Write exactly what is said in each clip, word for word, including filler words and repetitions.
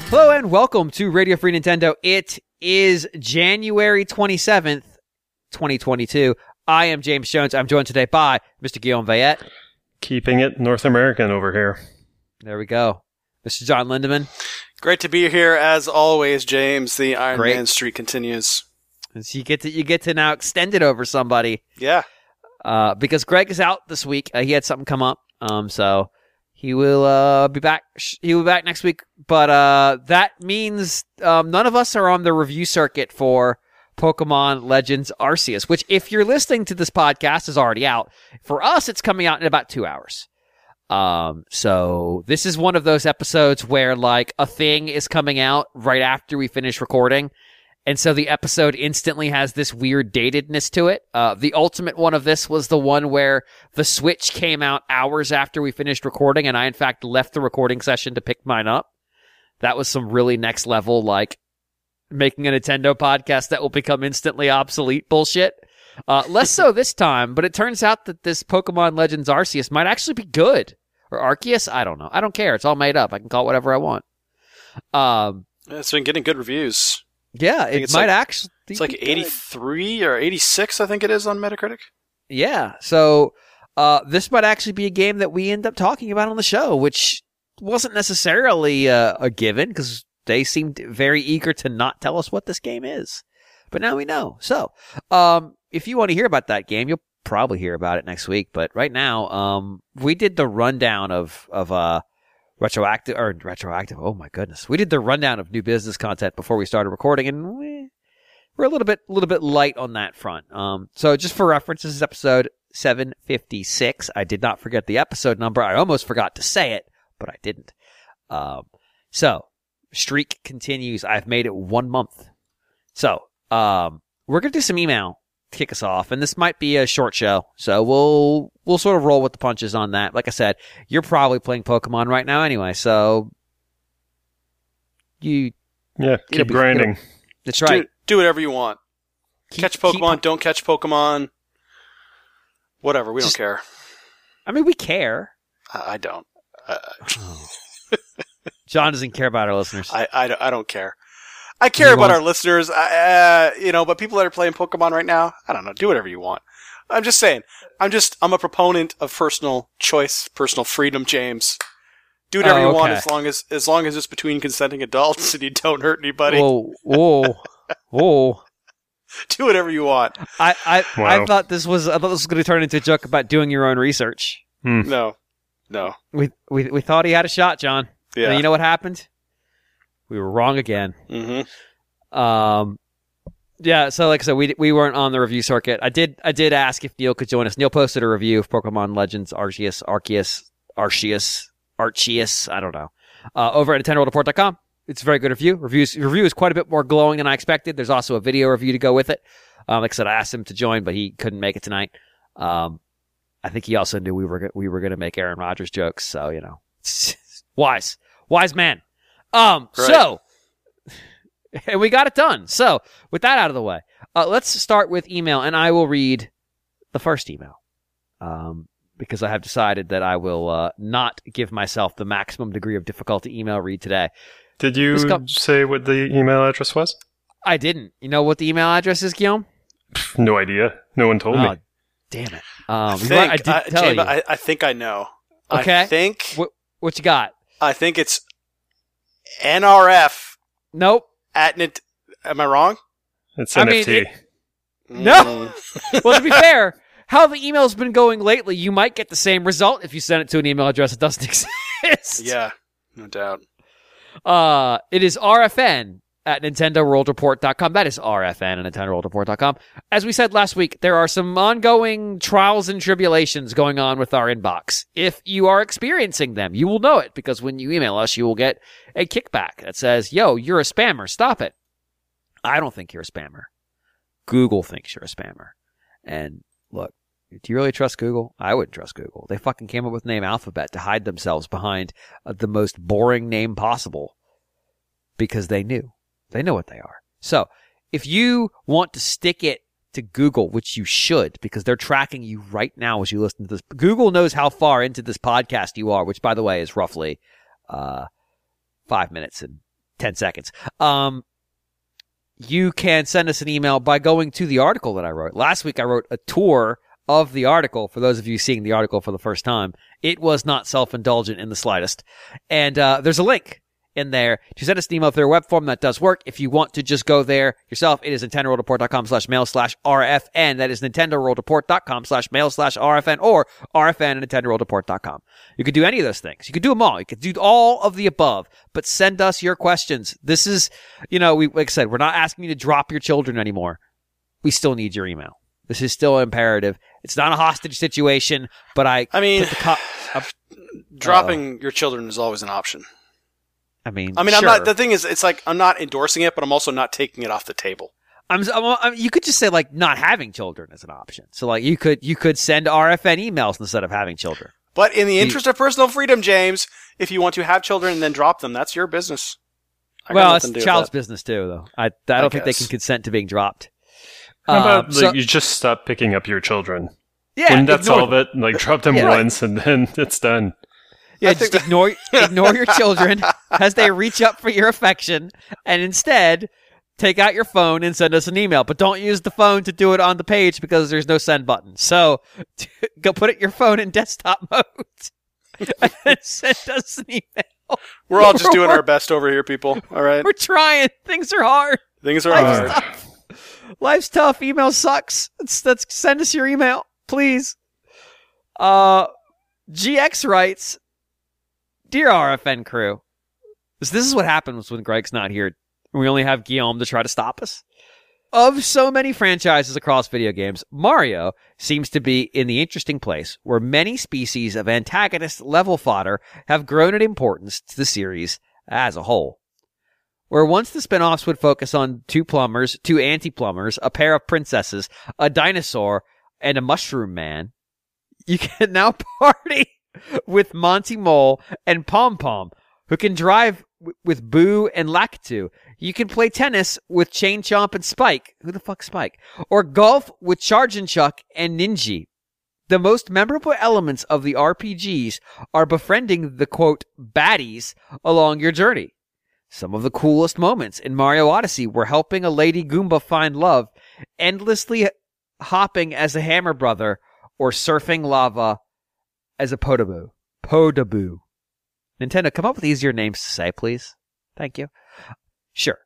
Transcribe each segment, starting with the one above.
Hello and welcome to Radio Free Nintendo. It is January twenty-seventh, twenty twenty-two. I am James Jones. I'm joined today by Mister Guillaume Vayette. Keeping it North American over here. There we go. Mister John Lindemann. Great to be here as always, James. The Iron Great. Man streak continues. And so you get to you get to now extend it over somebody. Yeah. Uh, because Greg is out this week. Uh, he had something come up. Um, so he will uh be back. He will be back next week. But uh, that means um none of us are on the review circuit for Pokemon Legends Arceus, which, if you're listening to this podcast, is already out. For us, it's coming out in about two hours. Um, so this is one of those episodes where, like, a thing is coming out right after we finish recording, and so the episode instantly has this weird datedness to it. Uh, the ultimate one of this was the one where the Switch came out hours after we finished recording, and I, in fact, left the recording session to pick mine up. That was some really next level, like, making a Nintendo podcast that will become instantly obsolete bullshit. Uh, less so this time, but it turns out that this Pokemon Legends Arceus might actually be good. Or Arceus? I don't know. I don't care. It's all made up. I can call it whatever I want. Um, It's been getting good reviews. yeah, it it's might like- actually It's like be good. eighty-three or eighty-six, I think it is, on Metacritic. Yeah, so uh, this might actually be a game that we end up talking about on the show, which wasn't necessarily uh, a given, because they seemed very eager to not tell us what this game is. But now we know. So, um, if you want to hear about that game, you'll probably hear about it next week. But right now, um, we did the rundown of, of uh, retroactive, or retroactive, oh my goodness. We did the rundown of new business content before we started recording, and we, we're a little bit, a little bit light on that front. Um, so just for reference, this is episode seven fifty-six. I did not forget the episode number. I almost forgot to say it, but I didn't. Um, so, streak continues. I've made it one month. So, um, we're going to do some email to kick us off, and this might be a short show. So we'll, we'll sort of roll with the punches on that. Like I said, you're probably playing Pokemon right now anyway, so you, Yeah, It'll keep be- grinding. that's right. Do, do whatever you want. Keep- catch Pokemon, keep- don't catch Pokemon. Whatever, we Just- don't care. I mean, we care. I, I don't. I, John doesn't care about our listeners. I, I, don't- I don't care. I care You about want- our listeners, uh, you know, but people that are playing Pokemon right now, I don't know, do whatever you want. I'm just saying, I'm just, I'm a proponent of personal choice, personal freedom, James. Do whatever Oh, you want okay. as long as, as long as it's between consenting adults and you don't hurt anybody. Whoa, whoa, whoa. Do whatever you want. I, I, I Wow. thought this was, I thought this was going to turn into a joke about doing your own research. Hmm. No. No. We, we, we thought he had a shot, John. Yeah. And you know what happened? We were wrong again. Mm-hmm. Um, yeah. So, like I said, we we weren't on the review circuit. I did I did ask if Neil could join us. Neil posted a review of Pokemon Legends Arceus, Arceus, Arceus, Arceus. I don't know. Uh, over at Nintendo World Report dot com. It's a very good review. Reviews review is quite a bit more glowing than I expected. There's also a video review to go with it. Um, like I said, I asked him to join, but he couldn't make it tonight. Um, I think he also knew we were go- we were going to make Aaron Rodgers jokes. So you know, wise, wise man. Um, Right. so. And we got it done. So, with that out of the way, uh, let's start with email, and I will read the first email. Um, because I have decided that I will uh, not give myself the maximum degree of difficulty email read today. Did you This com- say what the email address was? I didn't. You know what the email address is, Guillaume? Pff, no idea. No one told Oh, me. damn it. I Um, you think, know what? I did I, tell James, you. I, I think I know. Okay. I think, What, what you got? I think it's N R F Nope. at Nint- Am I wrong? It's I N mean, F T. it- No. Mm. Well, to be fair, how the email's been going lately, you might get the same result if you send it to an email address that doesn't exist. Yeah, no doubt. Uh, it is R F N at Nintendo World Report dot com. That is R F N at Nintendo World Report dot com. As we said last week, there are some ongoing trials and tribulations going on with our inbox. If you are experiencing them, you will know it, because when you email us, you will get a kickback that says, yo, you're a spammer. Stop it. I don't think you're a spammer. Google thinks you're a spammer. And look, do you really trust Google? I wouldn't trust Google. They fucking came up with the name Alphabet to hide themselves behind uh, the most boring name possible, because they knew. They know what they are. So if you want to stick it to Google, which you should, because they're tracking you right now as you listen to this. Google knows how far into this podcast you are, which, by the way, is roughly uh, five minutes and ten seconds. Um, you can send us an email by going to the article that I wrote. Last week I wrote a tour of the article. For those of you seeing the article for the first time, it was not self-indulgent in the slightest. And uh, there's a link in there to send us an email through a web form. That does work. If you want to just go there yourself, it is nintendo world report dot com slash mail slash R F N. That is nintendo world report dot com slash mail slash R F N or R F N at nintendo world report dot com. You could do any of those things. You could do them all. You could do all of the above, but send us your questions. This is, you know, we, like I said, we're not asking you to drop your children anymore. We still need your email. This is still imperative. It's not a hostage situation, but I, I mean, put the co- uh, dropping uh, your children is always an option. I mean, I mean, sure. I'm not. The thing is, it's like I'm not endorsing it, but I'm also not taking it off the table. I'm, I'm, I'm. You could just say like not having children is an option. So like you could you could send R F N emails instead of having children. But in the interest of personal freedom, James, if you want to have children and then drop them, that's your business. I got Well, nothing to it's do with child's that. business too, though. I I don't I think they guess. can consent to being dropped. How about Um, like, so- you just stop picking up your children? yeah, Wouldn't that ignore solve them. it? Like drop them Yeah, right. once and then it's done. Yeah, I think just ignore ignore your children as they reach up for your affection, and instead take out your phone and send us an email. But don't use the phone to do it on the page because there's no send button. So go put it, your phone in desktop mode and then send us an email. We're all just doing our best over here, people. All right, We're trying. Things are hard. things are Life's hard. tough. Life's tough. Email sucks. Let's, let's send us your email, please. Uh, G X writes, "Dear R F N crew, this, this is what happens when Greg's not here. We only have Guillaume to try to stop us. Of so many franchises across video games, Mario seems to be in the interesting place where many species of antagonist level fodder have grown in importance to the series as a whole. Where once the spin-offs would focus on two plumbers, two anti-plumbers, a pair of princesses, a dinosaur, and a mushroom man, you can now party with Monty Mole and Pom Pom, who can drive w- with Boo and Lakitu. You can play tennis with Chain Chomp and Spike. Who the fuck's Spike? Or golf with Charge and Chuck and Ninja. The most memorable elements of the R P Gs are befriending the, quote, baddies along your journey. Some of the coolest moments in Mario Odyssey were helping a Lady Goomba find love, endlessly hopping as a Hammer Brother, or surfing lava as a Podoboo. Podoboo. Nintendo, come up with easier names to say, please. Thank you. Sure.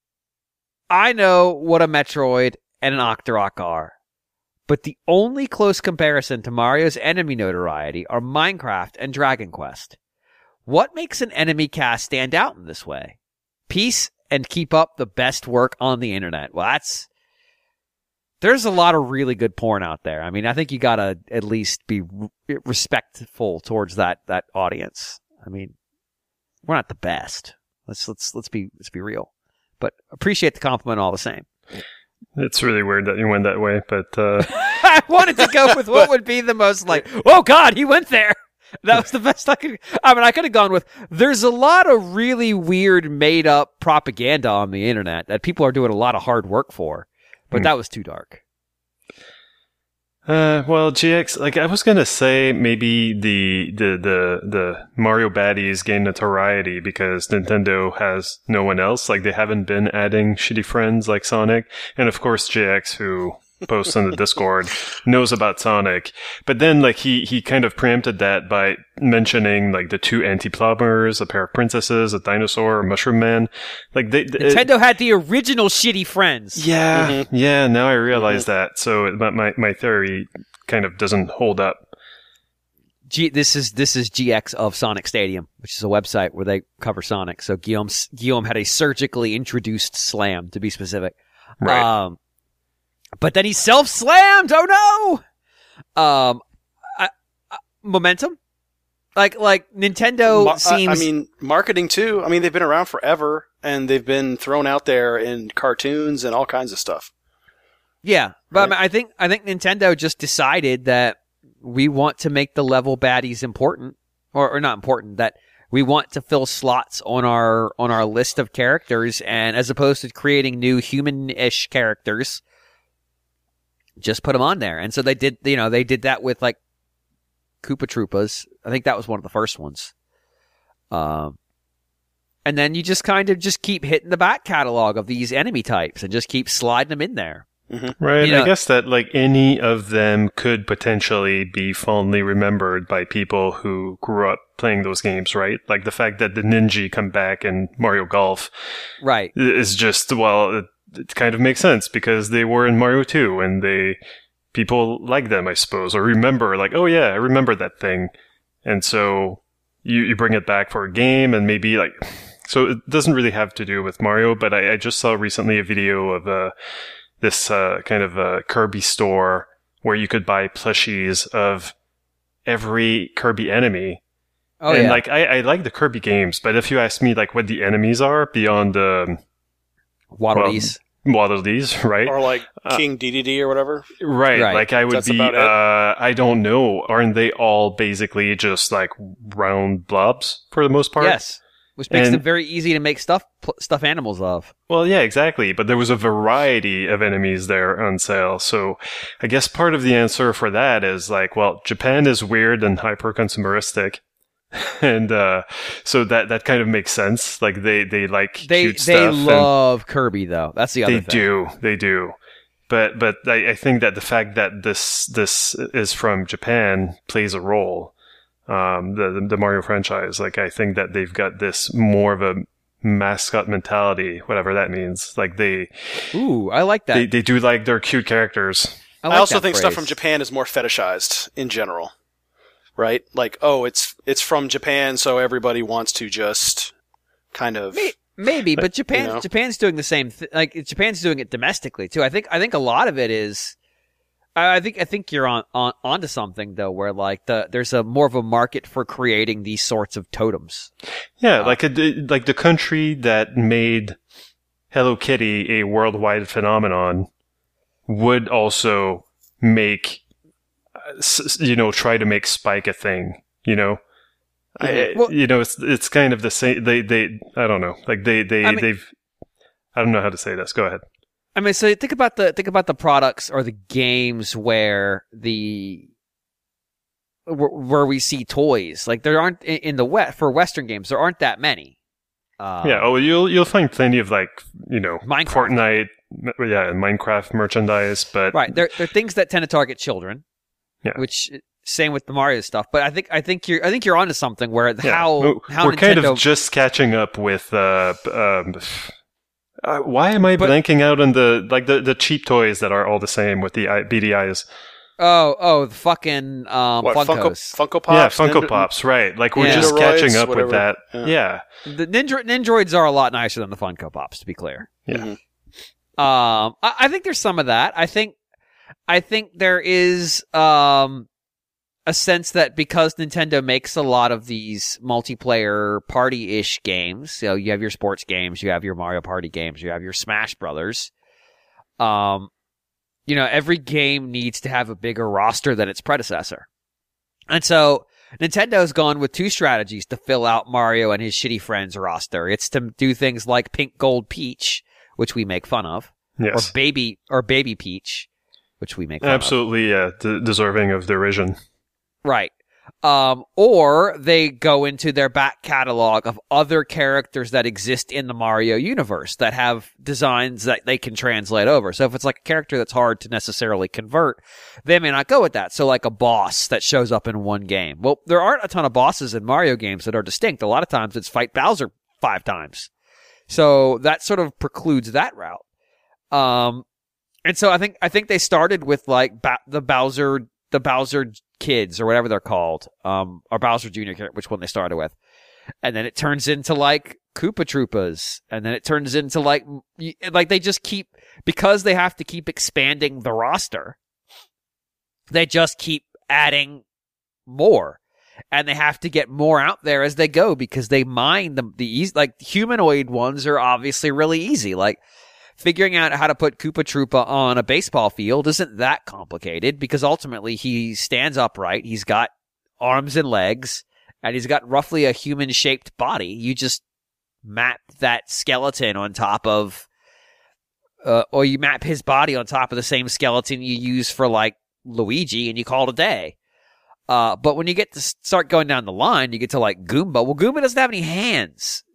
I know what a Metroid and an Octorok are, but the only close comparison to Mario's enemy notoriety are Minecraft and Dragon Quest. What makes an enemy cast stand out in this way? Peace and keep up the best work on the internet. Well, that's... There's a lot of really good porn out there. I mean, I think you gotta at least be re- respectful towards that that audience. I mean, we're not the best. Let's let's let's be let's be real. But appreciate the compliment all the same. It's really weird that you went that way, but uh, I wanted to go with what would be the most like, oh God, he went there. That was the best I could. I mean, I could have gone with, there's a lot of really weird made up propaganda on the internet that people are doing a lot of hard work for, but Hmm. that was too dark. Uh, well, G X, like I was gonna say, maybe the the the the Mario baddies gain notoriety because Nintendo has no one else. Like they haven't been adding shitty friends like Sonic, and of course J X, who posts on the Discord, knows about Sonic. But then, like he he kind of preempted that by mentioning like the two anti-plumbers, a pair of princesses, a dinosaur, a mushroom man. Like they, they Nintendo had the original shitty friends. yeah, Mm-hmm. yeah. Now I realize that. So my, my my theory kind of doesn't hold up. G, this is this is G X of Sonic Stadium, which is a website where they cover Sonic. So Guillaume Guillaume had a surgically introduced slam, to be specific. Right. Um, but then he self slammed. Oh no! Um, I, I, momentum, like like Nintendo Ma- seems. I I mean, marketing too. I mean, they've been around forever, and they've been thrown out there in cartoons and all kinds of stuff. yeah, but I, Right. mean, I think I think Nintendo just decided that we want to make the level baddies important, or, or not important. That we want to fill slots on our on our list of characters, and as opposed to creating new human-ish characters, just put them on there. And so they did. You know, they did that with like Koopa Troopas. I think that was one of the first ones. Um, And then you just kind of just keep hitting the back catalog of these enemy types and just keep sliding them in there. Mm-hmm. Right. You know, I guess that like any of them could potentially be fondly remembered by people who grew up playing those games, right? Like the fact that the Ninja come back in Mario Golf right. is just, well, it, it kind of makes sense because they were in Mario two and they, people like them, I suppose, or remember like, oh yeah, I remember that thing. And so you, you bring it back for a game and maybe like, so it doesn't really have to do with Mario, but I, I just saw recently a video of a, this uh, kind of a Kirby store where you could buy plushies of every Kirby enemy. Oh, and yeah. like I, I like the Kirby games, but if you ask me like what the enemies are beyond um, Waddle well, Dees. Waddle Dees, right? Or like Uh, King D D D or whatever. Right, Right. like I would That's be, about it? uh, I don't know. Aren't they all basically just like round blobs for the most part? Yes. Which makes And- them very easy to make stuff pl- stuffed animals of. Well, yeah, exactly. But there was a variety of enemies there on sale. So I guess part of the answer for that is like, well, Japan is weird and hyper consumeristic. And uh, so that, that kind of makes sense. Like they, they like They cute they stuff. and- love Kirby though. That's the other They thing. do. They do. But but I, I think that the fact that this this is from Japan plays a role. Um, the, the the Mario franchise, like I think that they've got this more of a mascot mentality, whatever that means. Like they Ooh, I like that. they, they do like their cute characters. I, I, like also that think stuff phrase. from Japan is more fetishized in general, right? Like, oh, it's it's from Japan, so everybody wants to just kind of. May- Maybe, but Japan You know? Japan's doing the same. Th- like Japan's doing it domestically too. I think I think a lot of it is. I I think I think you're on, on onto something though, where like the there's a more of a market for creating these sorts of totems. Yeah, Uh, like a, like the country that made Hello Kitty a worldwide phenomenon would also make, uh, s- you know, try to make Spike a thing. You know, I, Well- you know, it's it's kind of the same. They they I don't know, like they they I mean- they've. I don't know how to say this. Go ahead. I mean, so think about the think about the products or the games where the where, where we see toys. Like there aren't in in the wet for Western games. There aren't that many. Uh, yeah. Oh, you'll you'll find plenty of like you know Minecraft. Fortnite, yeah, and Minecraft merchandise, but right. They're they're things that tend to target children. Yeah. Which same with the Mario stuff. But I think I think you're I think you're onto something where Yeah. how We're- how we're Nintendo kind of just catching up with. Uh, um, uh, why am I But- blanking out on the like the, the cheap toys that are all the same with the I- B D Is? oh oh the fucking um, What, Funko, Funkos. Funko yeah, Pops? Funko Ninja- Pops, right? Like we're Yeah. just Nindoroids, catching up whatever. with that. Yeah. Yeah, The Ninja Nindroids are a lot nicer than the Funko Pops, to be clear. yeah. Mhm. Um, I, I think there's some of that. I think, I think there is um a sense that because Nintendo makes a lot of these multiplayer party-ish games, so you have your sports games, you have your Mario Party games, you have your Smash Brothers. Um, you know, every game needs to have a bigger roster than its predecessor, and so Nintendo's gone with two strategies to fill out Mario and his shitty friends roster. It's to do things like Pink Gold Peach, which we make fun of, Yes, or Baby or Baby Peach, which we make fun of. absolutely. Yeah, d- deserving of derision. Right. Um, or they go into their back catalog of other characters that exist in the Mario universe that have designs that they can translate over. So if it's like a character that's hard to necessarily convert, they may not go with that. So like a boss that shows up in one game. Well, there aren't a ton of bosses in Mario games that are distinct. A lot of times it's fight Bowser five times. So that sort of precludes that route. Um, and so I think, I think they started with like ba- the Bowser, the Bowser kids or whatever they're called, um, or Bowser Junior, which one they started with. And then it turns into like Koopa Troopas. And then it turns into like, like they just keep, because they have to keep expanding the roster, they just keep adding more. And they have to get more out there as they go because they mine the, the easy, like humanoid ones are obviously really easy. Like, figuring out how to put Koopa Troopa on a baseball field isn't that complicated because ultimately he stands upright, he's got arms and legs, and he's got roughly a human-shaped body. You just map that skeleton on top of, uh, or you map his body on top of the same skeleton you use for, like, Luigi, and you call it a day. Uh, but when you get to start going down the line, you get to, like, Goomba. Well, Goomba doesn't have any hands.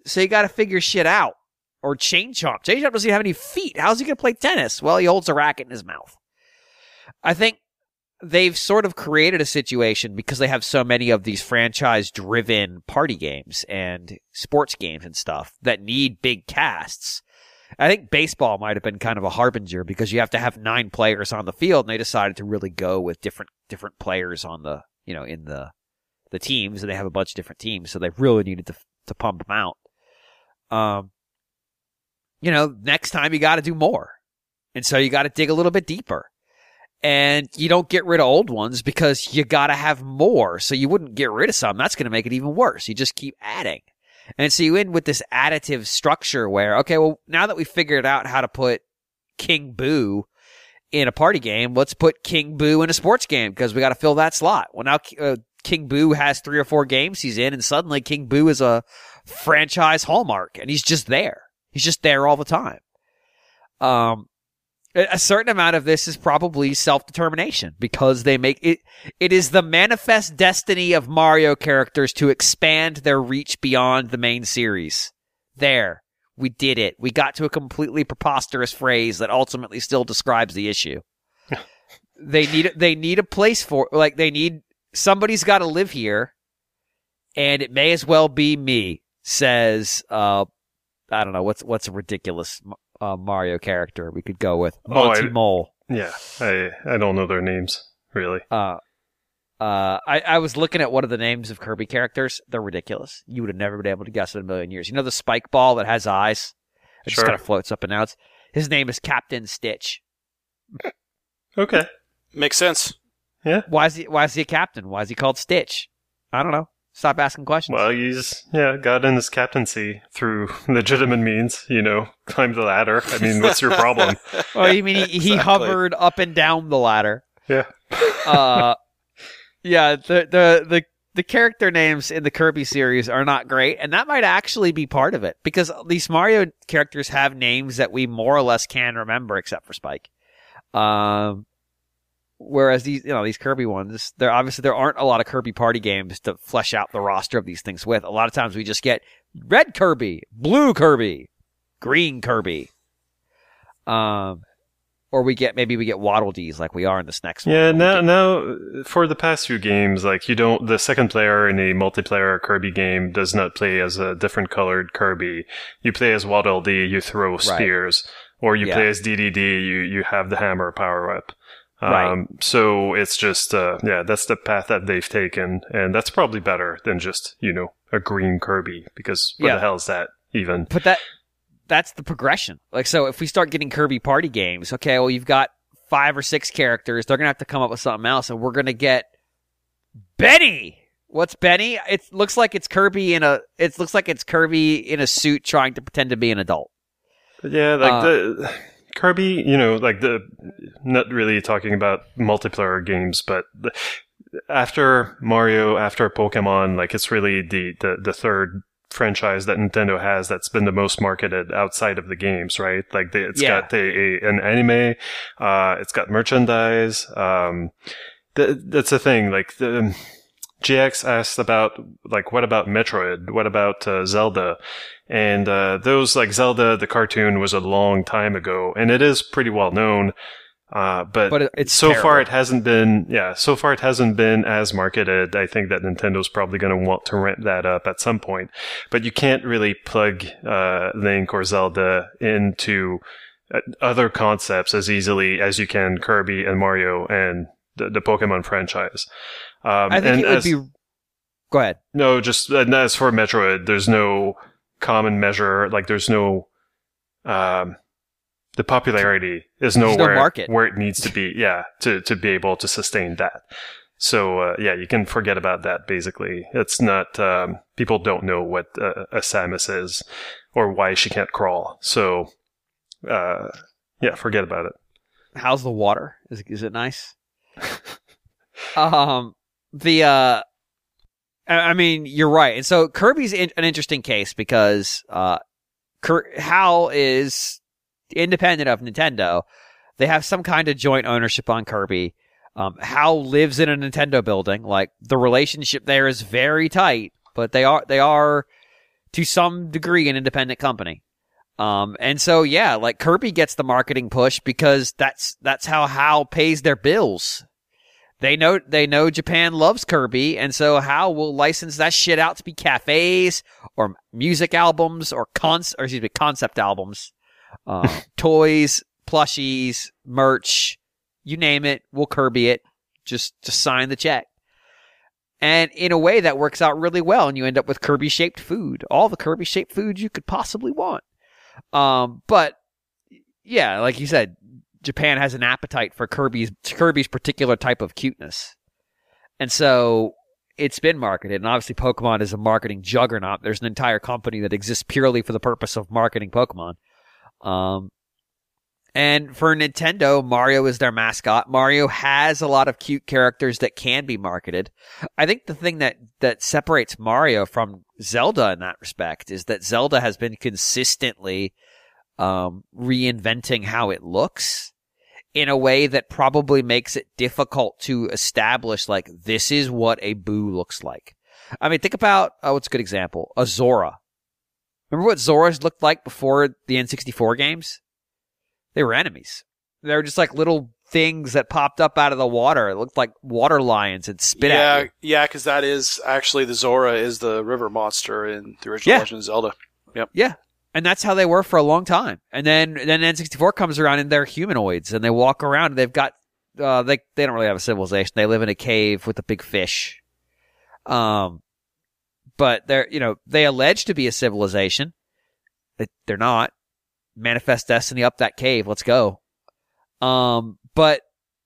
So you got to figure shit out. Or Chain Chomp. Chain Chomp doesn't even have any feet. How's he going to play tennis? Well, he holds a racket in his mouth. I think they've sort of created a situation because they have so many of these franchise-driven party games and sports games and stuff that need big casts. I think baseball might have been kind of a harbinger because you have to have nine players on the field, and they decided to really go with different different players on the you know in the the teams, and they have a bunch of different teams, so they really needed to to pump them out. Um. You know, next time you got to do more. And so you got to dig a little bit deeper. And you don't get rid of old ones because you got to have more. So you wouldn't get rid of some. That's going to make it even worse. You just keep adding. And so you end with this additive structure where, okay, well, now that we figured out how to put King Boo in a party game, let's put King Boo in a sports game because we got to fill that slot. Well, now uh, King Boo has three or four games he's in, and suddenly King Boo is a franchise hallmark, and he's just there. He's just there all the time. Um, a certain amount of this is probably self-determination because they make it. It is the manifest destiny of Mario characters to expand their reach beyond the main series. There, we did it. We got to a completely preposterous phrase that ultimately still describes the issue. they need they need a place for like they need somebody's got to live here, and it may as well be me. Says uh. I don't know what's what's a ridiculous uh, Mario character we could go with. Monty oh, I, Mole. Yeah, I I don't know their names really. Uh, uh, I I was looking at one of the names of Kirby characters. They're ridiculous. You would have never been able to guess it in a million years. You know the spike ball that has eyes? It sure. just kind of floats up and down. His name is Captain Stitch. Okay, makes sense. Yeah. Why is he Why is he a captain? Why is he called Stitch? I don't know. Stop asking questions. Well, he's, yeah, got in his captaincy through legitimate means, you know, climbed the ladder. I mean, what's your problem? Oh, you mean he, he Exactly. hovered up and down the ladder? Yeah. uh, yeah, the, the, the, the character names in the Kirby series are not great, and that might actually be part of it, because these Mario characters have names that we more or less can remember, except for Spike. Um, Whereas these, you know, these Kirby ones, there obviously there aren't a lot of Kirby party games to flesh out the roster of these things with. A lot of times we just get red Kirby, blue Kirby, green Kirby, um, or we get maybe we get Waddle Dees like we are in this next one. Yeah, now now for the past few games, like you don't, the second player in a multiplayer Kirby game does not play as a different colored Kirby. You play as Waddle Dee, you throw spears, right. Or you yeah. play as D D D, you you have the hammer power up. Right. Um, so it's just, uh, yeah, that's the path that they've taken, and that's probably better than just, you know, a green Kirby, because what yeah. the hell is that even? But that, that's the progression. Like, so if we start getting Kirby party games, okay, well, you've got five or six characters, they're gonna have to come up with something else, and we're gonna get Benny! What's Benny? It looks like it's Kirby in a, it looks like it's Kirby in a suit trying to pretend to be an adult. Yeah, like uh, the... Kirby, you know, like the, not really talking about multiplayer games, but the, after Mario, after Pokemon, like it's really the, the, the third franchise that Nintendo has that's been the most marketed outside of the games, right? Like they, it's yeah. got a, a, an anime, uh, it's got merchandise, um, th- that's the thing, like the, J X asked about, like, what about Metroid? What about uh, Zelda? And uh, those, like Zelda, the cartoon was a long time ago, and it is pretty well known. Uh, but but it's so terrible. far it hasn't been, yeah, so far it hasn't been as marketed. I think that Nintendo's probably going to want to ramp that up at some point. But you can't really plug uh, Link or Zelda into uh, other concepts as easily as you can Kirby and Mario and the, the Pokemon franchise. Um, I think and it would as, be. Go ahead. No, just and as for Metroid, there's no common measure. Like, there's no. Um, the popularity is nowhere no market. where it needs to be. Yeah, to to be able to sustain that. So uh, yeah, you can forget about that. Basically, it's not. Um, people don't know what uh, a Samus is or why she can't crawl. So uh, yeah, forget about it. How's the water? Is is it nice? um. The, uh, I mean, you're right. And so Kirby's in, an interesting case because, uh, K- HAL is independent of Nintendo. They have some kind of joint ownership on Kirby. Um, HAL lives in a Nintendo building. Like, the relationship there is very tight, but they are, they are to some degree an independent company. Um, and so, yeah, like Kirby gets the marketing push because that's, that's how H A L pays their bills. They know, they know Japan loves Kirby, and so H A L will license that shit out to be cafes or music albums or cons, or excuse me, concept albums, uh, toys, plushies, merch, you name it, we'll Kirby it. Just, just sign the check. And in a way that works out really well, and you end up with Kirby-shaped food. All the Kirby-shaped food you could possibly want. Um, but yeah, like you said, Japan has an appetite for Kirby's Kirby's particular type of cuteness, and so it's been marketed. And obviously, Pokemon is a marketing juggernaut. There's an entire company that exists purely for the purpose of marketing Pokemon. Um, and for Nintendo, Mario is their mascot. Mario has a lot of cute characters that can be marketed. I think the thing that that separates Mario from Zelda in that respect is that Zelda has been consistently um, reinventing how it looks in a way that probably makes it difficult to establish, like, this is what a Boo looks like. I mean, think about, oh, what's a good example? A Zora. Remember what Zoras looked like before the N sixty-four games? They were enemies. They were just like little things that popped up out of the water. It looked like water lions and spit yeah, at you. Yeah, because that is actually the Zora is the river monster in the original Yeah. Legend of Zelda. Yep. Yeah. And that's how they were for a long time. And then then N sixty-four comes around and they're humanoids and they walk around and they've got uh they they don't really have a civilization. They live in a cave with a big fish. Um but they're you know, they allege to be a civilization. They, they're not. Manifest destiny up that cave. Let's go. Um but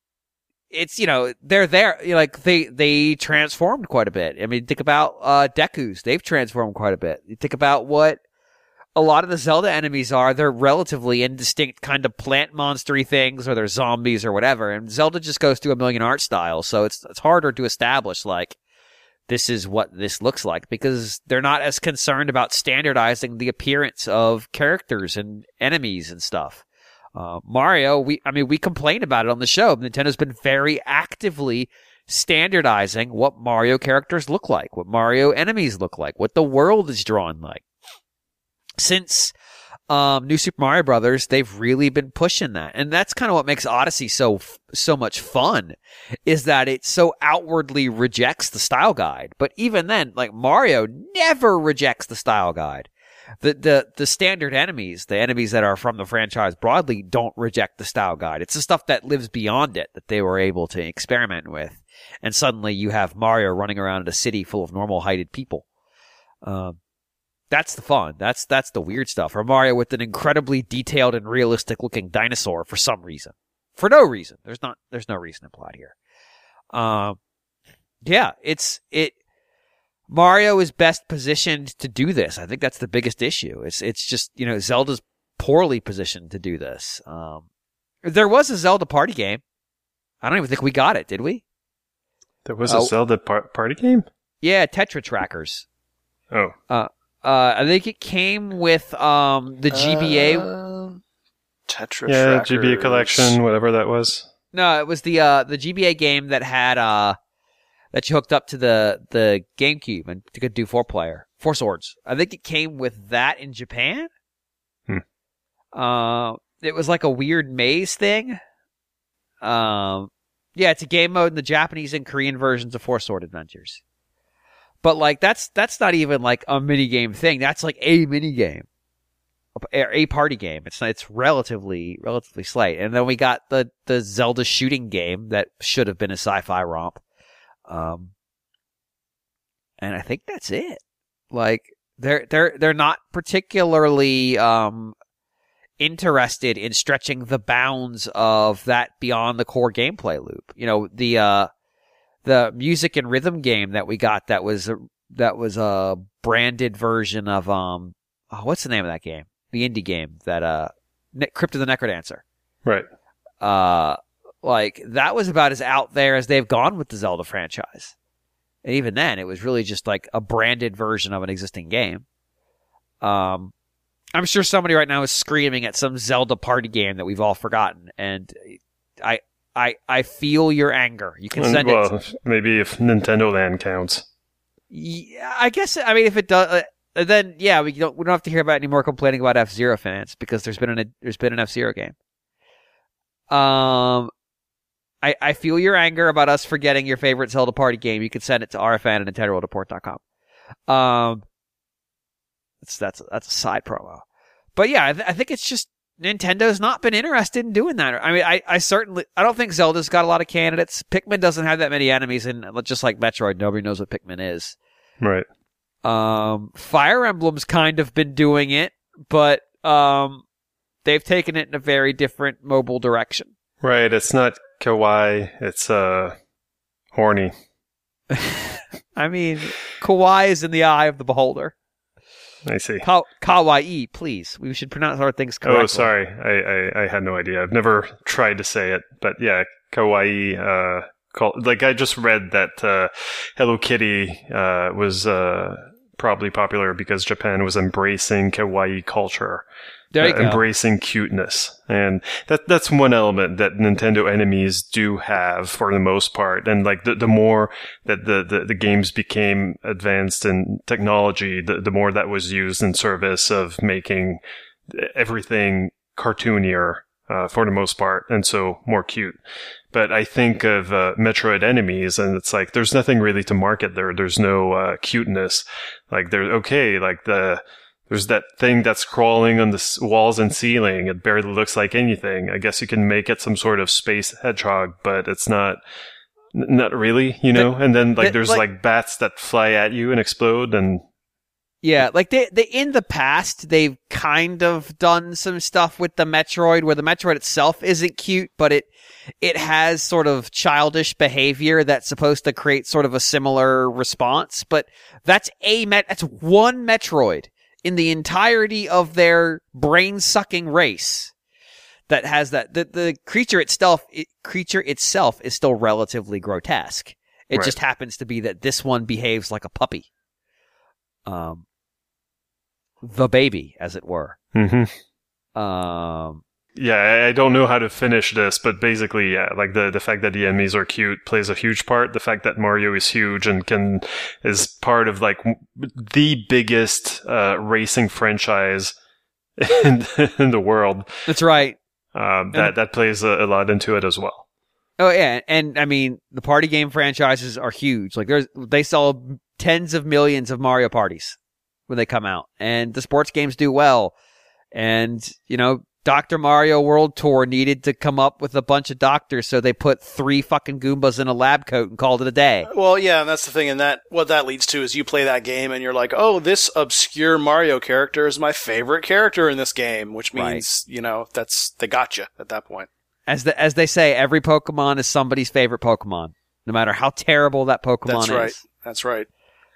it's, you know, they're there, you know, like they they transformed quite a bit. I mean, think about uh Deku's. They've transformed quite a bit. You think about what a lot of the Zelda enemies are. They're relatively indistinct kind of plant monstery things, or they're zombies or whatever. And Zelda just goes through a million art styles, so it's it's harder to establish, like, this is what this looks like, because they're not as concerned about standardizing the appearance of characters and enemies and stuff. Uh, Mario, we I mean, we complain about it on the show. Nintendo's been very actively standardizing what Mario characters look like, what Mario enemies look like, what the world is drawn like. Since um, New Super Mario Brothers, they've really been pushing that, and that's kind of what makes Odyssey so so much fun, is that it so outwardly rejects the style guide. But even then, like, Mario never rejects the style guide. The the the standard enemies, the enemies that are from the franchise broadly, don't reject the style guide. It's the stuff that lives beyond it that they were able to experiment with, and suddenly you have Mario running around in a city full of normal heighted people. Um. That's the fun. That's that's the weird stuff. Or Mario with an incredibly detailed and realistic looking dinosaur for some reason. For no reason. There's not there's no reason implied here. Um yeah, it's it Mario is best positioned to do this. I think that's the biggest issue. It's it's just, you know, Zelda's poorly positioned to do this. Um there was a Zelda party game. I don't even think we got it, did we? There was a Oh. Zelda par- party game? Yeah, Tetra Trackers. Oh. Uh Uh, I think it came with um the G B A. Uh, Tetra Yeah, G B A Trackers. collection, whatever that was. No, it was the uh the G B A game that had uh that you hooked up to the the GameCube and you could do four player, four swords. I think it came with that in Japan. Hmm. Uh, it was like a weird maze thing. Um, yeah, it's a game mode in the Japanese and Korean versions of Four Sword Adventures. But, like, that's that's not even, like, a mini-game thing. That's, like, a mini-game. A, a party game. It's it's relatively relatively slight. And then we got the, the Zelda shooting game that should have been a sci-fi romp. Um, and I think that's it. Like, they're they're they're not particularly um interested in stretching the bounds of that beyond the core gameplay loop. You know, the uh the music and rhythm game that we got that was a, that was a branded version of um oh, what's the name of that game? The indie game that uh Crypt of the Necrodancer. Right. Uh like that was about as out there as they've gone with the Zelda franchise. And even then it was really just like a branded version of an existing game. Um I'm sure somebody right now is screaming at some Zelda party game that we've all forgotten, and I I I feel your anger. You can send well, it. maybe if Nintendo Land counts. Yeah, I guess. I mean, if it does, uh, And then yeah, we don't we don't have to hear about any more complaining about F-Zero fans because there's been an there's been an F-Zero game. Um, I I feel your anger about us forgetting your favorite Zelda party game. You can send it to R F N at Nintendo World Report dot com. Um, that's that's that's a side promo, but yeah, I, th- I think it's just Nintendo's not been interested in doing that. I mean, I I certainly I don't think Zelda's got a lot of candidates. Pikmin doesn't have that many enemies, and just like Metroid, nobody knows what Pikmin is. Right. Um, Fire Emblem's kind of been doing it, but um, they've taken it in a very different mobile direction. Right. It's not kawaii. It's uh horny. I mean, kawaii is in the eye of the beholder. I see. Ka- kawaii, please. We should pronounce our things correctly. Oh, sorry. I, I, I had no idea. I've never tried to say it, but yeah, kawaii. Uh, call, like I just read that uh, Hello Kitty uh, was uh, probably popular because Japan was embracing kawaii culture. There you uh, go. Embracing cuteness. And that that's one element that Nintendo enemies do have for the most part. And like the, the more that the, the, the games became advanced in technology, the, the more that was used in service of making everything cartoonier uh, for the most part. And so more cute. But I think of uh, Metroid enemies, and it's like there's nothing really to market there. There's no uh, cuteness. Like they're okay. Like the There's that thing that's crawling on the s- walls and ceiling. It barely looks like anything. I guess you can make it some sort of space hedgehog, but it's not, n- not really, you know? And then like the- there's like- like bats that fly at you and explode and Yeah, like they, they in the past they've kind of done some stuff with the Metroid where the Metroid itself isn't cute, but it it has sort of childish behavior that's supposed to create sort of a similar response. But that's a met that's one Metroid in the entirety of their brain-sucking race that has that. The, the creature itself, it, creature itself is still relatively grotesque. It Right. just happens to be that this one behaves like a puppy. Um, the baby, as it were. mm-hmm. Um, Yeah, I- I don't know how to finish this, but basically, yeah, like the, the fact that the enemies are cute plays a huge part. The fact that Mario is huge and can is part of like w- the biggest uh, racing franchise in, in the world. that's right. Uh, that that plays a, a lot into it as well. Oh yeah, and I mean the party game franchises are huge. Like there's they sell tens of millions of Mario parties when they come out, and the sports games do well. And you know, Doctor Mario World Tour needed to come up with a bunch of doctors, so they put three fucking Goombas in a lab coat and called it a day. Well, yeah, and that's the thing, and that what that leads to is you play that game and you're like, oh, this obscure Mario character is my favorite character in this game, which means, you know, that's they got you at that point. As the, as they say, every Pokemon is somebody's favorite Pokemon, no matter how terrible that Pokemon That's is. right. That's right.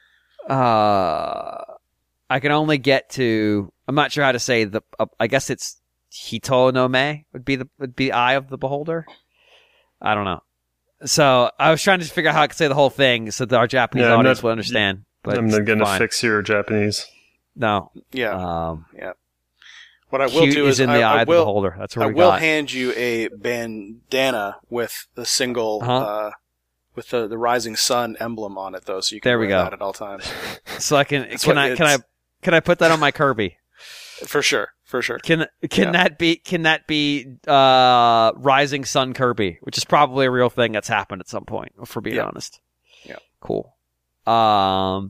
Uh, I can only get to. I'm not sure how to say the. Uh, I guess it's Hito no Me would be the would be Eye of the Beholder. I don't know. So I was trying to figure out how I could say the whole thing so that our Japanese Yeah, I'm audience not- will understand. But I'm not going to fine. fix your Japanese. No. Yeah. Um, yeah. What I will cute do is is in I, the eye I of the will beholder. That's what I we will got. hand you a bandana with the single Uh-huh. uh, with the, the rising sun emblem on it, though, so you can There we wear go. that at all times. So I can That's can what I can I it's- can I put that on my Kirby? For sure, for sure. Can can Yeah. that be can that be uh, Rising Sun Kirby, which is probably a real thing that's happened at some point, if we're being Yeah. honest. Yeah. Cool. Um,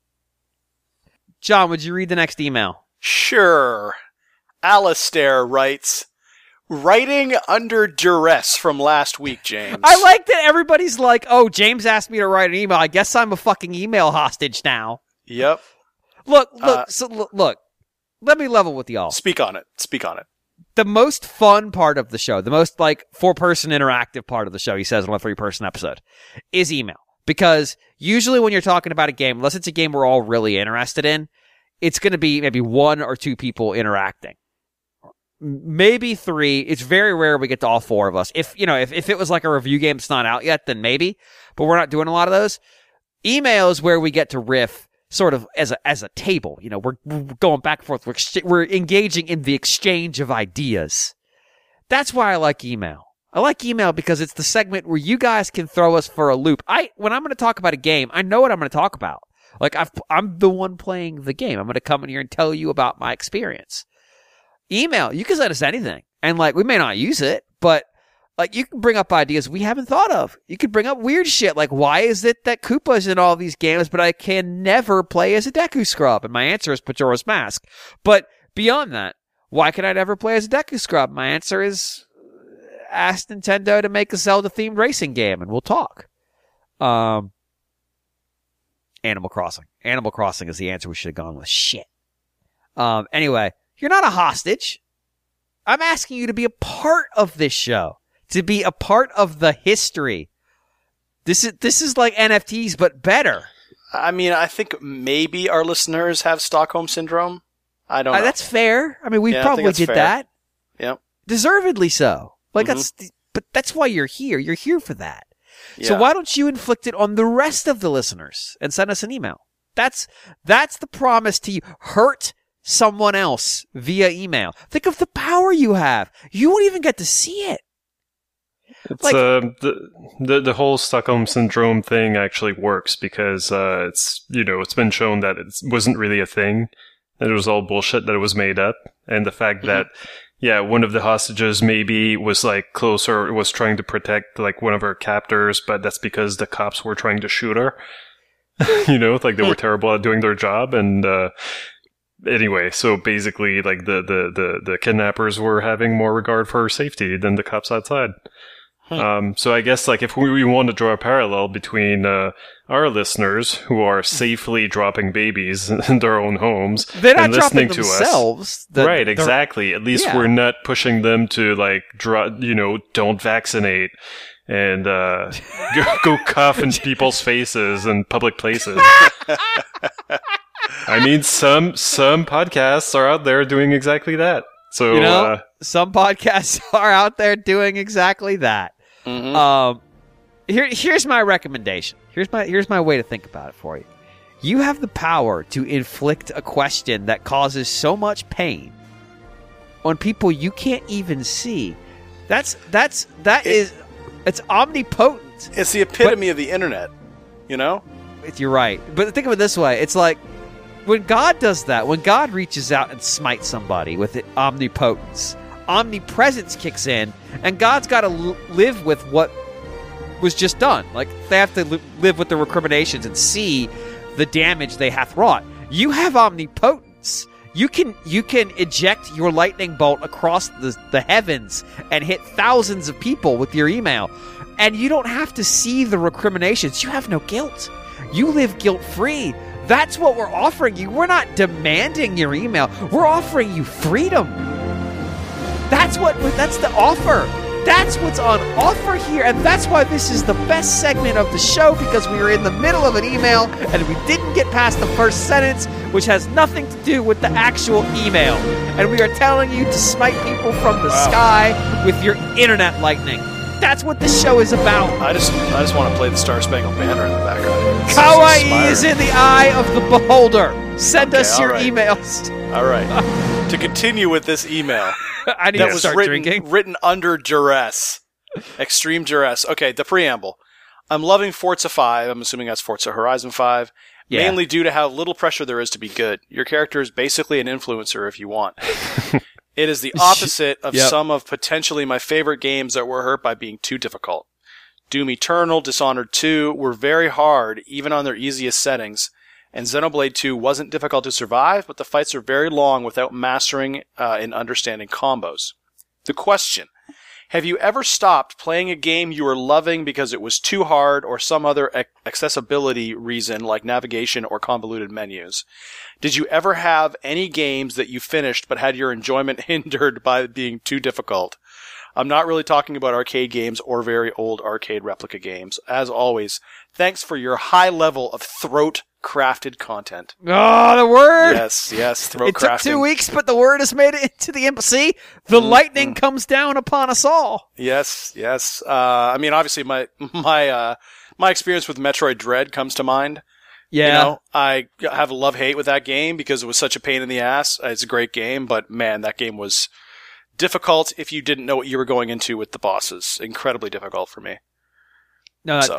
John, would you read the next email? Sure. Alistair writes, writing under duress from last week, James. I like that everybody's like, "Oh, James asked me to write an email. I guess I'm a fucking email hostage now." Yep. Look, look, Uh, so, look, look. Let me level with y'all. Speak on it. Speak on it. The most fun part of the show, the most like four-person interactive part of the show, he says on a three-person episode, is email. Because usually when you're talking about a game, unless it's a game we're all really interested in, it's going to be maybe one or two people interacting. Maybe three. It's very rare we get to all four of us. If, you know, if, if it was like a review game that's not out yet, then maybe. But we're not doing a lot of those. Email is where we get to riff sort of as a as a table. You know, we're, we're going back and forth. We're, ex- we're engaging in the exchange of ideas. That's why I like email. I like email because it's the segment where you guys can throw us for a loop. I when I'm going to talk about a game, I know what I'm going to talk about. Like I've, I'm the one playing the game. I'm going to come in here and tell you about my experience. Email, you can send us anything. And like, we may not use it, but like you can bring up ideas we haven't thought of. You could bring up weird shit like, why is it that Koopa's in all these games, but I can never play as a Deku Scrub? And my answer is Majora's Mask. But beyond that, why can I never play as a Deku Scrub? My answer is ask Nintendo to make a Zelda-themed racing game, and we'll talk. Um, Animal Crossing. Animal Crossing is the answer we should have gone with. Shit. Um, anyway, you're not a hostage. I'm asking you to be a part of this show, to be a part of the history. This is this is like N F Ts, but better. I mean, I think maybe our listeners have Stockholm Syndrome. I don't know. Uh, that's fair. I mean, we Yeah, I probably think that's did fair. that. Yep. Deservedly so. Like Mhm. that's, but that's why you're here. You're here for that. Yeah. So why don't you inflict it on the rest of the listeners and send us an email? That's that's the promise to you. Hurt someone else via email. Think of the power you have. You won't even get to see it. It's Like- uh, the, the the whole Stockholm syndrome thing actually works because uh, it's you know it's been shown that it wasn't really a thing, that it was all bullshit, that it was made up, and the fact that yeah one of the hostages maybe was like closer, was trying to protect like one of her captors, but that's because the cops were trying to shoot her. you know, like they were terrible at doing their job, and uh, anyway, so basically like the, the the the kidnappers were having more regard for her safety than the cops outside. Um, so I guess like if we, we want to draw a parallel between uh, our listeners who are safely dropping babies in their own homes They're not and listening dropping to us, themselves. The- right? the- Exactly. At least Yeah. we're not pushing them to like draw, you know, don't vaccinate and uh, go, go cough in people's faces in public places. I mean, some some podcasts are out there doing exactly that. So You know, uh, some podcasts are out there doing exactly that. Mhm. Um, here, here's my recommendation. Here's my here's my way to think about it for you. You have the power to inflict a question that causes so much pain on people you can't even see. That's that's that It- is it's omnipotent. It's the epitome of the internet, you know? You're right, but think of it this way: it's like when God does that. When God reaches out and smites somebody with it, omnipotence, omnipresence kicks in, and God's got to l- live with what was just done. Like they have to li- live with the recriminations and see the damage they hath wrought. You have omnipotence. You can you can eject your lightning bolt across the, the heavens and hit thousands of people with your email, and you don't have to see the recriminations. You have no guilt. You live guilt-free. That's what we're offering you. We're not demanding your email. We're offering you freedom. That's what that's the offer. That's what's on offer here, and that's why this is the best segment of the show, because we were in the middle of an email and we didn't get past the first sentence, which has nothing to do with the actual email. And we are telling you to smite people from the Wow. sky with your internet lightning. That's what this show is about. I just I just want to play the Star Spangled Banner in the background. It's so Kawaii is inspiring. in the eye of the beholder. Send Okay, us your all right. emails. All right. To continue with this email I need that to was start written, drinking. written under duress, extreme duress. Okay, the preamble. I'm loving Forza five. I'm assuming that's Forza Horizon five. Yeah. Mainly due to how little pressure there is to be good. Your character is basically an influencer if you want. It is the opposite of Yep. some of potentially my favorite games that were hurt by being too difficult. Doom Eternal, Dishonored two were very hard, even on their easiest settings, and Xenoblade two wasn't difficult to survive, but the fights are very long without mastering uh, and understanding combos. The question: have you ever stopped playing a game you were loving because it was too hard or some other ac- accessibility reason like navigation or convoluted menus? Did you ever have any games that you finished but had your enjoyment hindered by being too difficult? I'm not really talking about arcade games or very old arcade replica games. As always, thanks for your high level of throat-crafted content. Oh, the word! Yes, yes, throat It took crafting. two weeks, but the word has made it into the embassy. The Mm, lightning comes down upon us all. Yes, yes. Uh, I mean, obviously, my my uh, my experience with Metroid Dread comes to mind. Yeah. You know, I have a love-hate with that game because it was such a pain in the ass. It's a great game, but man, that game was difficult if you didn't know what you were going into with the bosses. Incredibly difficult for me. No, that, So. that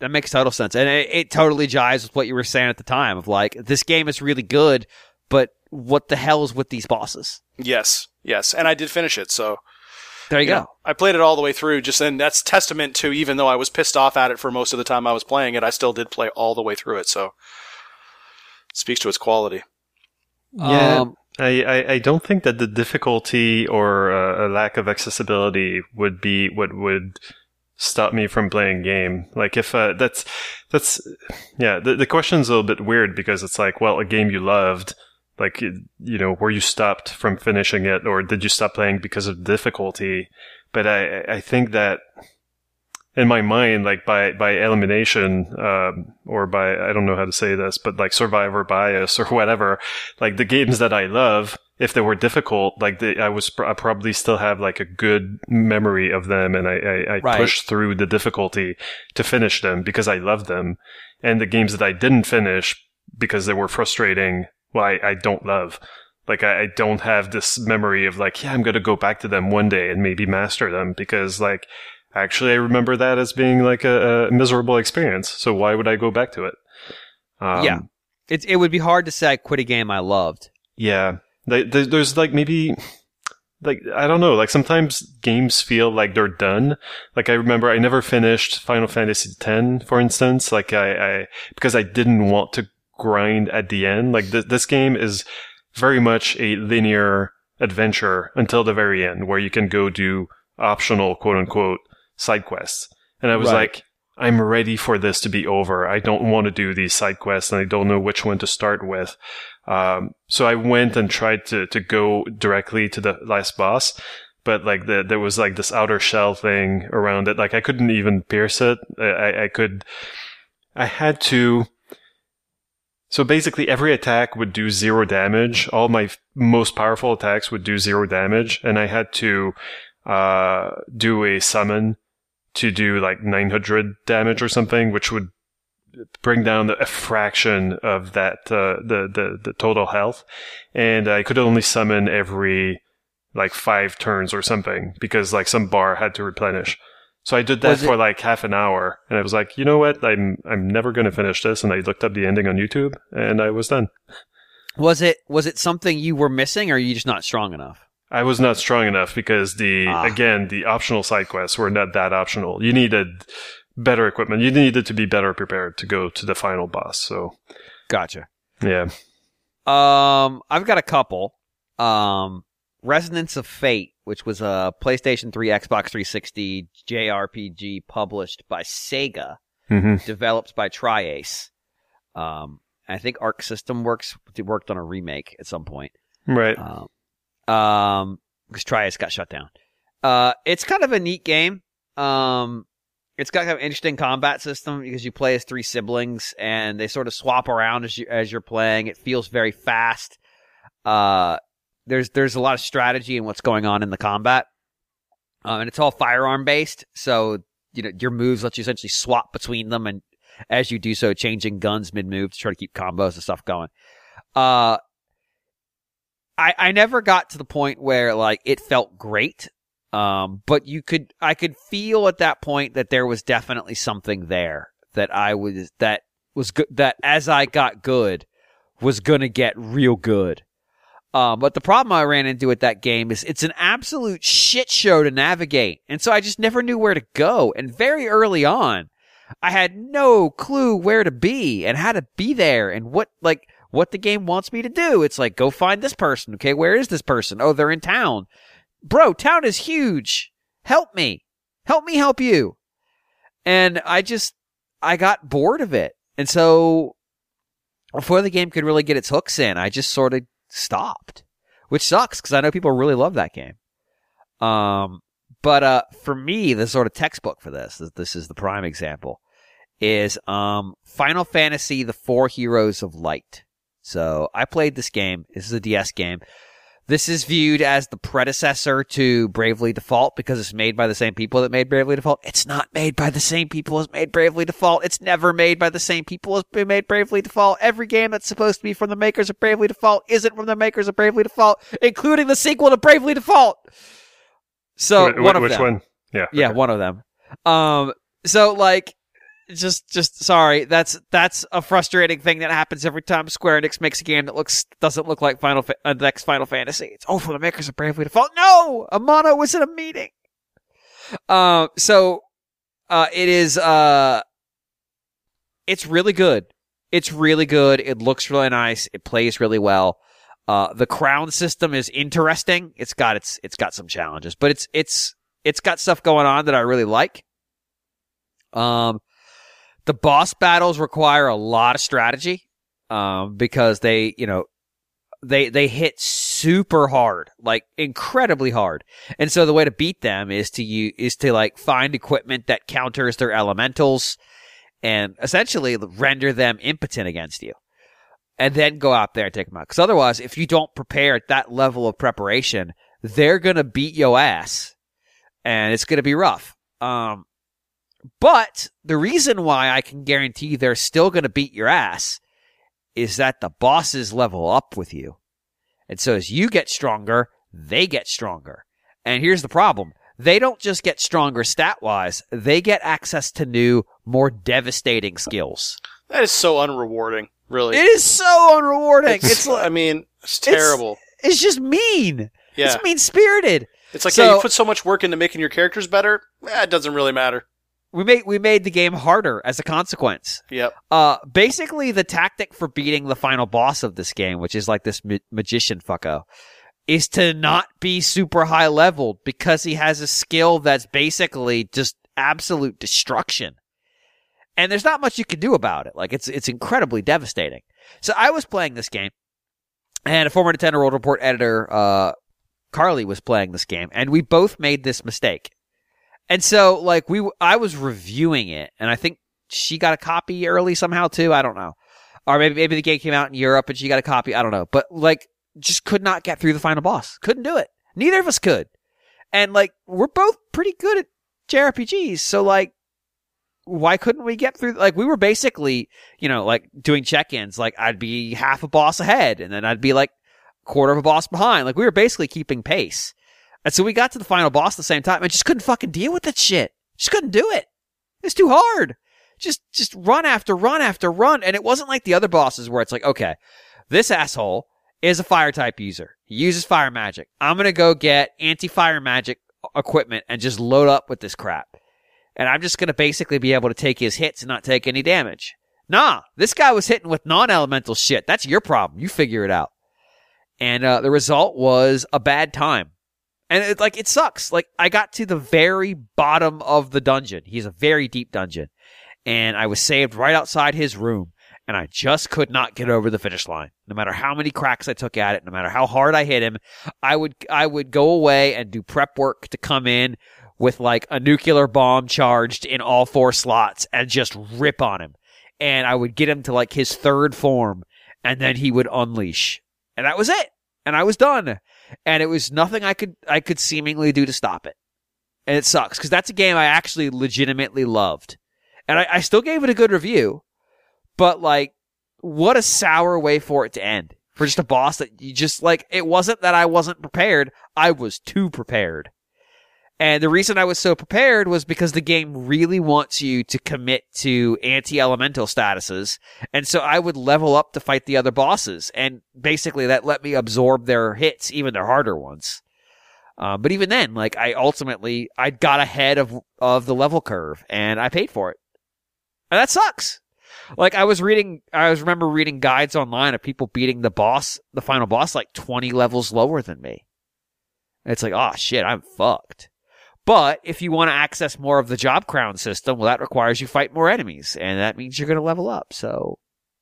that makes total sense. And it, it totally jives with what you were saying at the time of like, this game is really good, but what the hell is with these bosses? Yes, yes. And I did finish it, so. There you, you go. Know, I played it all the way through, just and that's testament to, even though I was pissed off at it for most of the time I was playing it, I still did play all the way through it, so. It speaks to its quality. Yeah. Um, I, I, I don't think that the difficulty or uh, a lack of accessibility would be what would stop me from playing game. Like if uh, that's that's yeah, the the question's a little bit weird because it's like, well, a game you loved, like you know, were you stopped from finishing it, or did you stop playing because of difficulty? But I I think that in my mind, like by by elimination, um, or by I don't know how to say this, but like survivor bias or whatever, like the games that I love, if they were difficult, like the, I was I probably still have like a good memory of them, and I I, I right. pushed through the difficulty to finish them because I loved them, and the games that I didn't finish because they were frustrating, well, I, I don't love. Like I, I don't have this memory of like, yeah, I'm gonna go back to them one day and maybe master them because like. Actually, I remember that as being like a, a miserable experience. So why would I go back to it? Um, yeah, it it would be hard to say I quit a game I loved. Yeah, there's like maybe like I don't know. Like sometimes games feel like they're done. Like I remember I never finished Final Fantasy X, for instance. Like I, I because I didn't want to grind at the end. Like th- this game is very much a linear adventure until the very end, where you can go do optional quote unquote side quests. And I was right. like, I'm ready for this to be over. I don't want to do these side quests and I don't know which one to start with. Um, so I went and tried to, to go directly to the last boss, but like the, there was like this outer shell thing around it. Like I couldn't even pierce it. I, I could, I had to, so basically every attack would do zero damage. All my f- most powerful attacks would do zero damage. And I had to, uh, do a summon to do like nine hundred damage or something, which would bring down a fraction of that, uh, the, the, the total health. And I could only summon every like five turns or something because like some bar had to replenish. So I did that for like half an hour and I was like, you know what? I'm, I'm never going to finish this. And I looked up the ending on YouTube and I was done. Was it, was it something you were missing or are you just not strong enough? I was not strong enough because the, ah. again, the optional side quests were not that optional. You needed better equipment. You needed to be better prepared to go to the final boss. So, gotcha. Yeah. Um, I've got a couple. Um, Resonance of Fate, which was a PlayStation three, Xbox three sixty J R P G published by Sega, mm-hmm. developed by Tri-Ace. Um, I think Arc System Works worked on a remake at some point. Right. Um, Um, because Tri-Ace got shut down. Uh, it's kind of a neat game. Um, it's got kind of an interesting combat system because you play as three siblings and they sort of swap around as you as you're playing. It feels very fast. Uh, there's there's a lot of strategy in what's going on in the combat, um, and it's all firearm based. So you know your moves let you essentially swap between them, and as you do so, changing guns mid move to try to keep combos and stuff going. Uh. I, I never got to the point where like it felt great, um, but you could I could feel at that point that there was definitely something there that I was that was good that as I got good was gonna get real good. Um, but the problem I ran into with that game is it's an absolute shit show to navigate, and so I just never knew where to go. And very early on, I had no clue where to be and how to be there and what like. what the game wants me to do. It's like, go find this person. Okay, where is this person? Oh, they're in town. Bro, town is huge. Help me. Help me help you. And I just, I got bored of it. And so, before the game could really get its hooks in, I just sort of stopped. Which sucks, because I know people really love that game. Um, but uh, for me, the sort of textbook for this, this is the prime example, is um, Final Fantasy, The Four Heroes of Light. So I played this game. This is a D S game. This is viewed as the predecessor to Bravely Default because it's made by the same people that made Bravely Default. It's not made by the same people as made Bravely Default. It's never made by the same people as made Bravely Default. Every game that's supposed to be from the makers of Bravely Default isn't from the makers of Bravely Default, including the sequel to Bravely Default. So Wh- one of which them. one? Yeah. Yeah, okay. one of them. Um, so like, just, just sorry. That's that's a frustrating thing that happens every time Square Enix makes a game that looks doesn't look like Final Fa- uh, next Final Fantasy. It's oh, for the makers of Bravely Default. No, Amano was in a meeting. Uh, so, uh, it is. Uh, it's really good. It's really good. It looks really nice. It plays really well. Uh, the crown system is interesting. It's got its it's got some challenges, but it's it's it's got stuff going on that I really like. Um, the boss battles require a lot of strategy, um, because they you know they they hit super hard, like incredibly hard, and so the way to beat them is to use, is to like find equipment that counters their elementals, and essentially render them impotent against you. And then go out there and take them out. Because otherwise, if you don't prepare at that level of preparation, they're going to beat your ass. And it's going to be rough. Um, but the reason why I can guarantee they're still going to beat your ass is that the bosses level up with you. And so as you get stronger, they get stronger. And here's the problem. They don't just get stronger stat-wise. They get access to new, more devastating skills. That is so unrewarding. Really, it is so unrewarding. It's, it's like, I mean, it's terrible. It's, it's just mean. Yeah. It's mean-spirited. It's like, so, yeah, you put so much work into making your characters better. Eh, it doesn't really matter. We made we made the game harder as a consequence. Yep. Uh, basically, the tactic for beating the final boss of this game, which is like this ma- magician fucko, is to not be super high leveled because he has a skill that's basically just absolute destruction. And there's not much you can do about it. Like, it's it's incredibly devastating. So I was playing this game, and a former Nintendo World Report editor, uh, Carly, was playing this game, and we both made this mistake. And so, like, we, I was reviewing it, and I think she got a copy early somehow, too. I don't know. Or maybe, maybe the game came out in Europe, and she got a copy. I don't know. But, like, just could not get through the final boss. Couldn't do it. Neither of us could. And, like, we're both pretty good at J R P Gs, so, like, why couldn't we get through? Like, we were basically, you know, like doing check-ins. Like, I'd be half a boss ahead, and then I'd be like a quarter of a boss behind. Like, we were basically keeping pace. And so we got to the final boss at the same time and just couldn't fucking deal with that shit. Just couldn't do it. It's too hard. Just, just run after run after run. And it wasn't like the other bosses where it's like, okay, this asshole is a fire type user. He uses fire magic. I'm going to go get anti-fire magic equipment and just load up with this crap. And I'm just going to basically be able to take his hits and not take any damage. Nah, this guy was hitting with non-elemental shit. That's your problem. You figure it out. And uh, the result was a bad time. And it, like, it sucks. Like, I got to the very bottom of the dungeon. He's a very deep dungeon. And I was saved right outside his room. And I just could not get over the finish line. No matter how many cracks I took at it, no matter how hard I hit him, I would I would go away and do prep work to come in with like a nuclear bomb charged in all four slots and just rip on him. And I would get him to like his third form, and then he would unleash. And that was it. And I was done. And it was nothing I could I could seemingly do to stop it. And it sucks, because that's a game I actually legitimately loved. And I, I still gave it a good review, but like, what a sour way for it to end. For just a boss that you just like, it wasn't that I wasn't prepared, I was too prepared. And the reason I was so prepared was because the game really wants you to commit to anti-elemental statuses. And so I would level up to fight the other bosses. And basically that let me absorb their hits, even their harder ones. Uh, but even then, like, I ultimately, I got ahead of, of the level curve, and I paid for it. And that sucks. Like, I was reading, I was remember reading guides online of people beating the boss, the final boss, like twenty levels lower than me. And it's like, oh shit, I'm fucked. But if you want to access more of the job crown system, well, that requires you fight more enemies, and that means you're going to level up. So,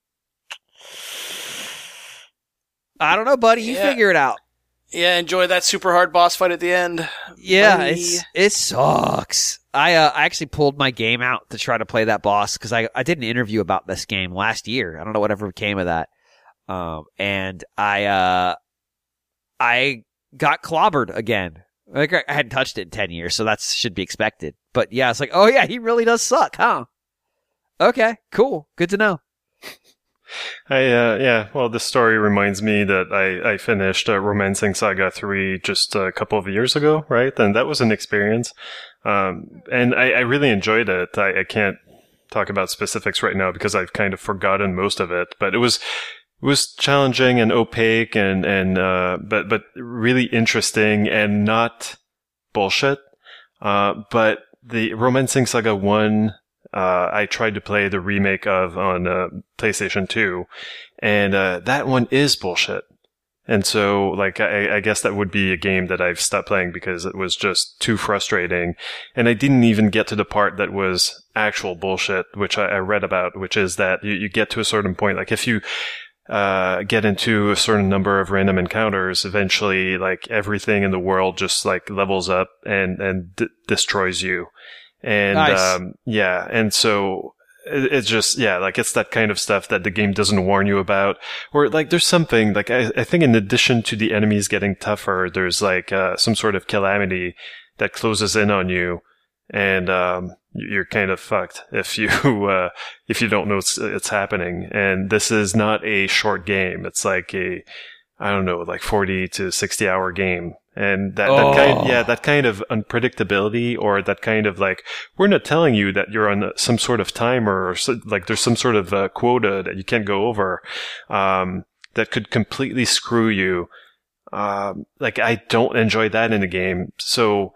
I don't know, buddy. You Yeah. figure it out. Yeah, enjoy that super hard boss fight at the end. Yeah, buddy. it's it sucks. I uh, I actually pulled my game out to try to play that boss because I I did an interview about this game last year. I don't know whatever came of that. Um, and I uh I got clobbered again. Like, I hadn't touched it in ten years, so that should be expected. But yeah, it's like, oh yeah, he really does suck, huh? Okay, cool, good to know. I uh, yeah, well, this story reminds me that I I finished uh, Romancing Saga three just a couple of years ago, right? And that was an experience, um, and I, I really enjoyed it. I, I can't talk about specifics right now because I've kind of forgotten most of it. But it was it was challenging and opaque and and uh, but but really interesting and not bullshit. Uh, but the Romancing Saga one, uh, I tried to play the remake of on uh, PlayStation two, and uh, that one is bullshit. And so, like, I, I guess that would be a game that I've stopped playing because it was just too frustrating. And I didn't even get to the part that was actual bullshit, which I, I read about, which is that you, you get to a certain point. Like, if you uh get into a certain number of random encounters, eventually, like, everything in the world just, like, levels up and, and d- destroys you. And, nice. um, yeah. And so... It's just, yeah, like, it's that kind of stuff that the game doesn't warn you about. Or, like, there's something, like, I, I think in addition to the enemies getting tougher, there's, like, uh, some sort of calamity that closes in on you. And, um, you're kind of fucked if you, uh, if you don't know it's, it's happening. And this is not a short game. It's like a, I don't know, like forty to sixty hour game. And that, that oh. kind, yeah, that kind of unpredictability, or that kind of, like, we're not telling you that you're on some sort of timer, or so, like, there's some sort of uh, quota that you can't go over, um, that could completely screw you. Um, like, I don't enjoy that in a game. So,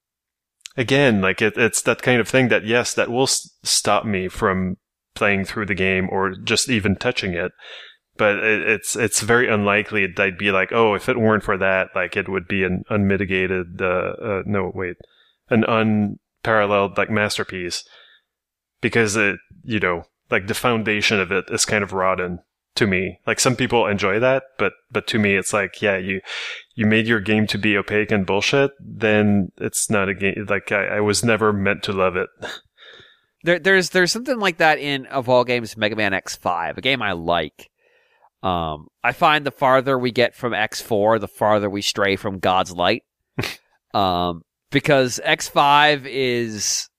again, like, it, it's that kind of thing that, yes, that will s- stop me from playing through the game or just even touching it. But it, it's it's very unlikely that I'd be like, oh, if it weren't for that, like, it would be an unmitigated, uh, uh, no, wait, an unparalleled, like, masterpiece. Because it, you know, like, the foundation of it is kind of rotten to me. Like, some people enjoy that, but but to me, it's like, yeah, you you made your game to be opaque and bullshit, then it's not a game. Like, I, I was never meant to love it. There, there's there's something like that in, of all games, Mega Man X five, a game I like. Um, I find the farther we get from X four, the farther we stray from God's Light. um, because X five is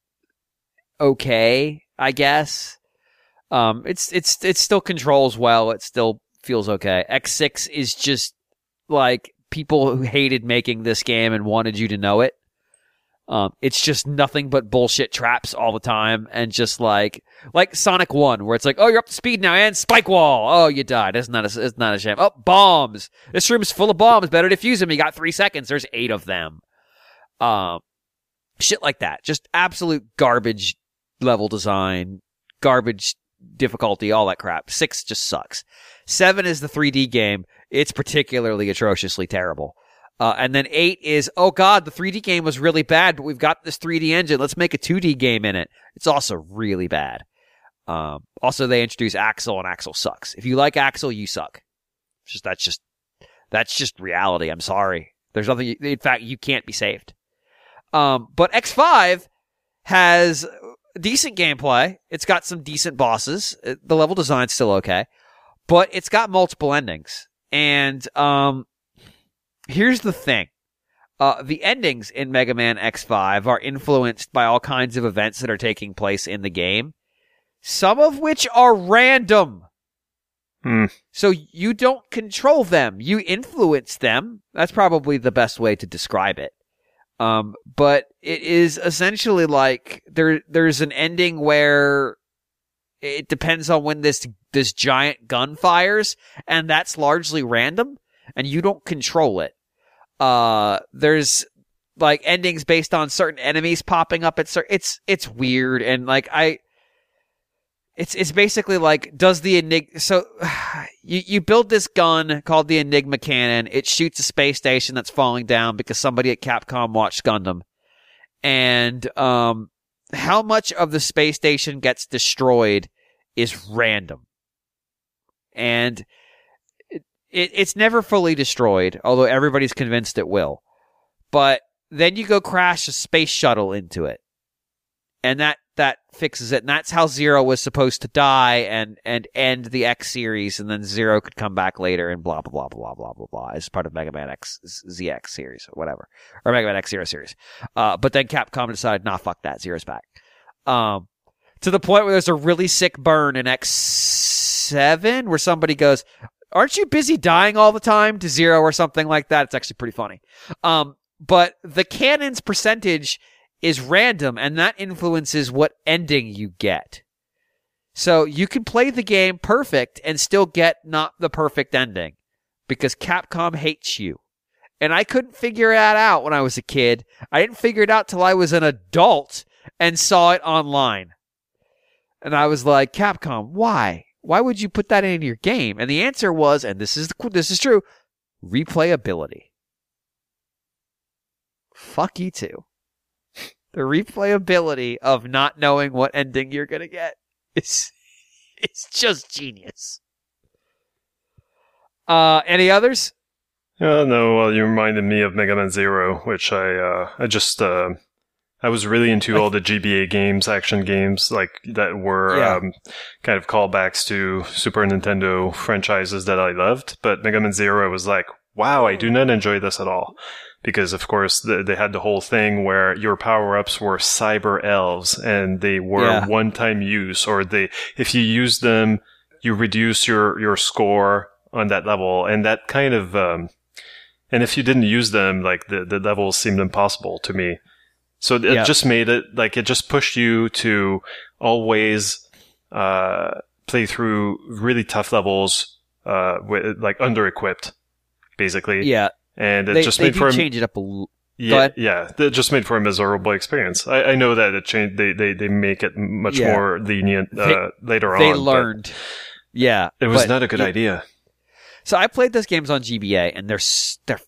okay, I guess. Um, it's it's it still controls well. It still feels okay. X six is just like people who hated making this game and wanted you to know it. Um, it's just nothing but bullshit traps all the time, and just like like Sonic one, where it's like, oh, you're up to speed now, and spike wall. Oh, you died. Isn't that a, isn't that a shame? Oh, bombs. This room's full of bombs. Better defuse them. You got three seconds. There's eight of them. Um, shit like that. Just absolute garbage level design, garbage difficulty, all that crap. Six just sucks. Seven is the three D game. It's particularly atrociously terrible. Uh, and then eight is, oh god, the three D game was really bad, but we've got this three D engine. Let's make a two D game in it. It's also really bad. Um, also, they introduce Axel, and Axel sucks. If you like Axel, you suck. It's just that's just that's just reality. I'm sorry. There's nothing. In fact, you can't be saved. Um, but X five has decent gameplay. It's got some decent bosses. The level design's still okay, but it's got multiple endings. And um. Here's the thing. Uh, the endings in Mega Man X five are influenced by all kinds of events that are taking place in the game, some of which are random. Hmm. So you don't control them. You influence them. That's probably the best way to describe it. Um, but it is essentially like there. There's an ending where it depends on when this this giant gun fires, and that's largely random, and you don't control it. Uh, there's like endings based on certain enemies popping up at certain, it's, it's weird. And like, I, it's, it's basically like, does the Enigma, so you, you build this gun called the Enigma Cannon. It shoots a space station that's falling down because somebody at Capcom watched Gundam. And, um, how much of the space station gets destroyed is random. And It, it's never fully destroyed, although everybody's convinced it will. But then you go crash a space shuttle into it. And that, that fixes it. And that's how Zero was supposed to die and, and end the X series. And then Zero could come back later and blah, blah, blah, blah, blah, blah, blah, as part of Mega Man X, Z X series or whatever. Or Mega Man X Zero series. Uh, but then Capcom decided, nah, fuck that. Zero's back. Um, to the point where there's a really sick burn in X seven where somebody goes, aren't you busy dying all the time, to Zero or something like that? It's actually pretty funny. Um, but the cannon's percentage is random, and that influences what ending you get. So you can play the game perfect and still get not the perfect ending because Capcom hates you. And I couldn't figure that out when I was a kid. I didn't figure it out till I was an adult and saw it online. And I was like, Capcom, why? Why would you put that in your game? And the answer was, and this is this is true, replayability. Fuck you too. The replayability of not knowing what ending you're going to get is it's just genius. Uh, any others? Uh, no, well, you reminded me of Mega Man Zero, which I uh, I just uh, I was really into all the G B A games, action games, like that were Yeah. um, kind of callbacks to Super Nintendo franchises that I loved. But Mega Man Zero was like, wow, I do not enjoy this at all. Because, of course, the, they had the whole thing where your power-ups were cyber elves, and they were Yeah. one-time use, or they, if you use them, you reduce your, your score on that level, and that kind of, um, and if you didn't use them, like, the, the levels seemed impossible to me. So it Yeah. just made it, like, it just pushed you to always, uh, play through really tough levels, uh, with, like, under-equipped, basically. Yeah. And it They, just they made do for a, change it up a little. yeah, ahead. yeah, it just made for a miserable experience. I, I know that it changed. They, they, they make it much Yeah. more lenient uh, They- later on. They but learned. Yeah. It was but- not a good yeah. idea. So I played those games on G B A, and they're s- they're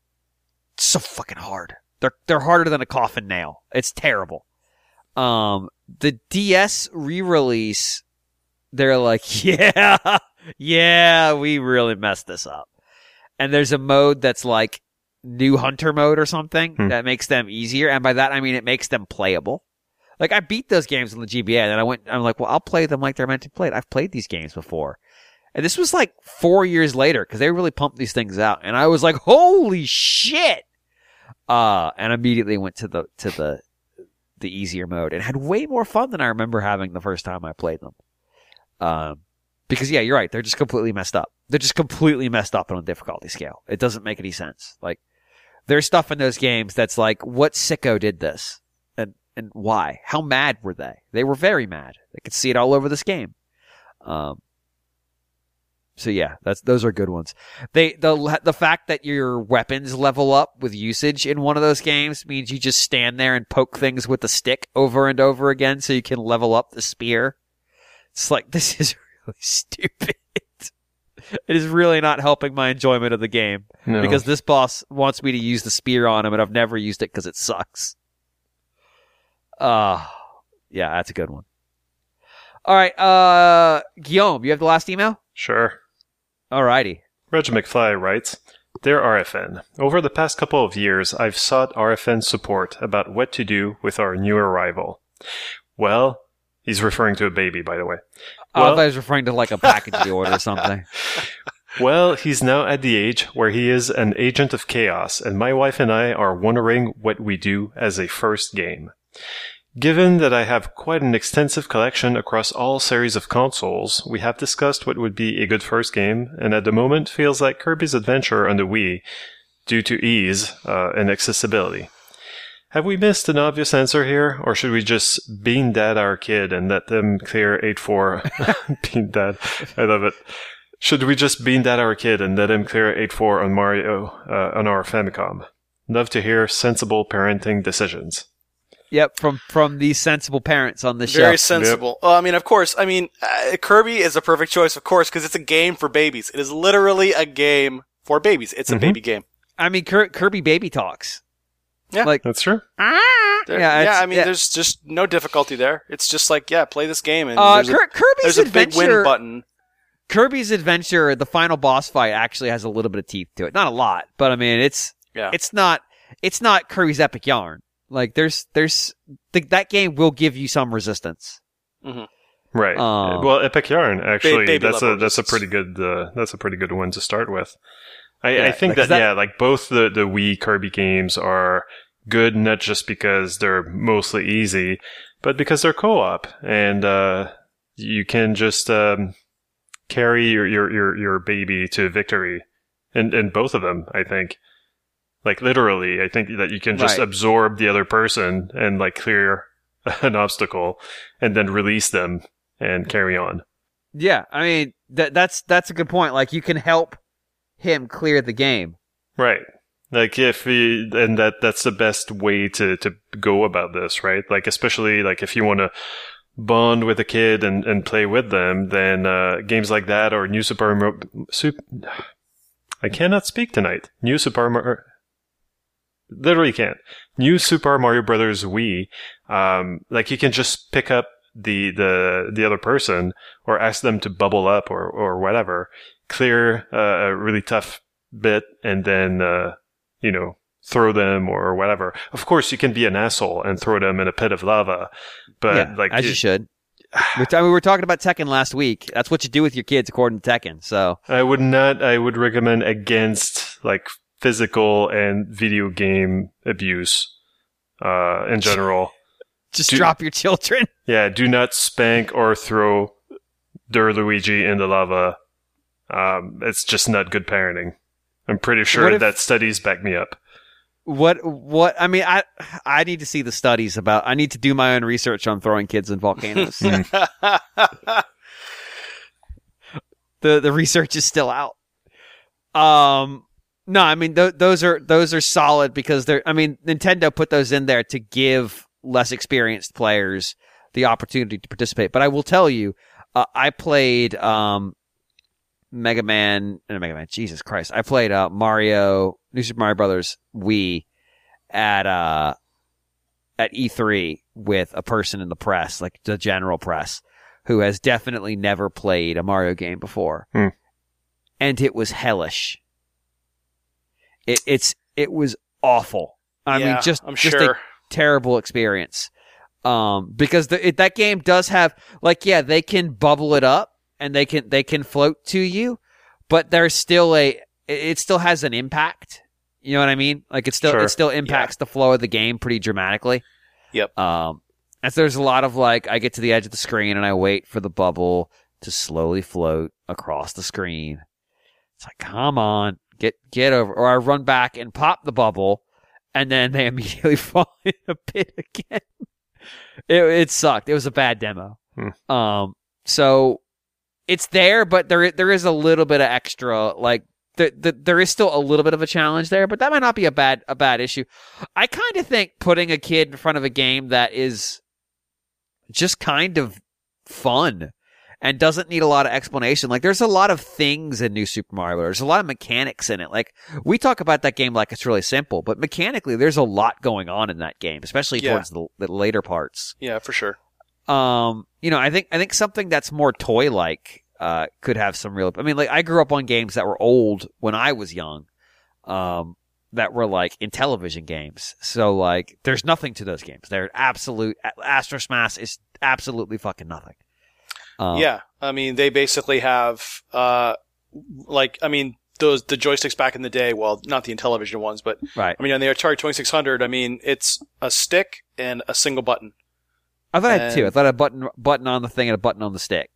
so fucking hard. They're they're harder than a coffin nail. It's terrible. Um, the D S re-release, they're like, yeah, yeah, we really messed this up. And there's a mode that's like new hunter mode or something Hmm. that makes them easier, and by that I mean it makes them playable. Like I beat those games on the G B A, and then I went, I'm like, well, I'll play them like they're meant to be played. I've played these games before. And this was like four years later because they really pumped these things out, and I was like, "Holy shit!" Uh, and immediately went to the to the the easier mode and had way more fun than I remember having the first time I played them. Um, because yeah, you're right; they're just completely messed up. They're just completely messed up on a difficulty scale. It doesn't make any sense. Like there's stuff in those games that's like, "What sicko did this?" and and why? How mad were they? They were very mad. They could see it all over this game. Um. So yeah, that's those are good ones. They the the fact that your weapons level up with usage in one of those games means you just stand there and poke things with the stick over and over again so you can level up the spear. It's like this is really stupid. It is really not helping my enjoyment of the game No. because this boss wants me to use the spear on him and I've never used it because it sucks. Uh yeah, that's a good one. All right, uh Guillaume, you have the last email? Sure. Alrighty. Reg McFly writes, Dear R F N, over the past couple of years, I've sought R F N support about what to do with our new arrival. Well, he's referring to a baby, by the way. I Well- thought I was referring to like a package deal or something. Well, he's now at the age where he is an agent of chaos, and my wife and I are wondering what we do as a first game. Given that I have quite an extensive collection across all series of consoles, we have discussed what would be a good first game, and at the moment feels like Kirby's Adventure on the Wii, due to ease uh, and accessibility. Have we missed an obvious answer here, or should we just bean dad our kid and let them clear eight four? Bean dad, I love it. Should we just bean dad our kid and let him clear eight four on Mario uh, on our Famicom? Love to hear sensible parenting decisions. Yep, from from these sensible parents on the show. Very sensible. Well, I mean, of course. I mean, uh, Kirby is a perfect choice, of course, because it's a game for babies. It is literally a game for babies. It's a Mhm. baby game. I mean, Kir- Kirby baby talks. Yeah. like That's true. There- Yeah, yeah, it's- I mean, yeah. there's just no difficulty there. It's just like, yeah, play this game, and uh, there's, a, Kir- Kirby's there's a big adventure. win button. Kirby's Adventure, the final boss fight actually has a little bit of teeth to it. Not a lot, but I mean, it's Yeah. it's not it's not Kirby's Epic Yarn. Like there's there's th- that game will give you some resistance. Right. Um, well, Epic Yarn actually baby that's a level that's a resistance. pretty good uh, that's a pretty good one to start with. I, Yeah, I think like, that, is that- yeah, like both the the Wii Kirby games are good, not just because they're mostly easy, but because they're co-op and uh, you can just um, carry your, your your your baby to victory, and and both of them, I think. Like literally, I think that you can just Right. absorb the other person and like clear an obstacle and then release them and carry on. Yeah, I mean that that's that's a good point. Like you can help him clear the game. Right. Like if he, and that that's the best way to to go about this, right? Like especially like if you want to bond with a kid and, and play with them, then uh, games like that or New Super Mario Super, I cannot speak tonight. New Super Mario literally can't. New Super Mario Brothers Wii, um, like you can just pick up the the the other person or ask them to bubble up or or whatever, clear uh, a really tough bit, and then uh, you know, throw them or whatever. Of course, you can be an asshole and throw them in a pit of lava, but yeah, like as it, you should. We're t- I mean, we were talking about Tekken last week. That's what you do with your kids, according to Tekken. So I would not. I would recommend against like physical and video game abuse uh, in general. Just do, drop your children. Yeah, do not spank or throw their Luigi in the lava. Um, it's just not good parenting. I'm pretty sure if, that studies back me up. What, what, I mean, I I need to see the studies about, I need to do my own research on throwing kids in volcanoes. the the research is still out. Um, no, I mean, th- those are, those are solid because they're, I mean, Nintendo put those in there to give less experienced players the opportunity to participate. But I will tell you, uh, I played, um, Mega Man, no, Mega Man, Jesus Christ. I played uh, Mario, New Super Mario Brothers Wii at uh, at E three with a person in the press, like the general press, who has definitely never played a Mario game before. Hmm. And it was hellish. It it's it was awful. I yeah, mean, just, I'm just sure. a terrible experience. Um, because the, it, that game does have, like, yeah, they can bubble it up. And they can they can float to you, but there's still a it still has an impact. You know what I mean? Like it still Sure. it still impacts yeah. the flow of the game pretty dramatically. Yep. Um, and so there's a lot of like I get to the edge of the screen and I wait for the bubble to slowly float across the screen. It's like, come on, get get over. Or I run back and pop the bubble, and then they immediately fall in a pit again. it it sucked. It was a bad demo. Hmm. Um, so. It's there, but there there is a little bit of extra, like the, the, there is still a little bit of a challenge there, but that might not be a bad a bad issue. I kind of think putting a kid in front of a game that is just kind of fun and doesn't need a lot of explanation. Like there's a lot of things in New Super Mario Bros. There's a lot of mechanics in it. Like we talk about that game like it's really simple, but mechanically there's a lot going on in that game, especially yeah. towards the, the later parts. Yeah, for sure. Um, you know, I think I think something that's more toy-like uh, could have some real. I mean, like I grew up on games that were old when I was young, um, that were like in television games. So like, there's nothing to those games. They're absolute. Astro Smash is absolutely fucking nothing. Um, yeah, I mean, they basically have, uh, like, I mean, those the joysticks back in the day. Well, not the Intellivision ones, but right. I mean, on the Atari twenty-six hundred, I mean, it's a stick and a single button. I thought I had two. I thought a button button on the thing and a button on the stick.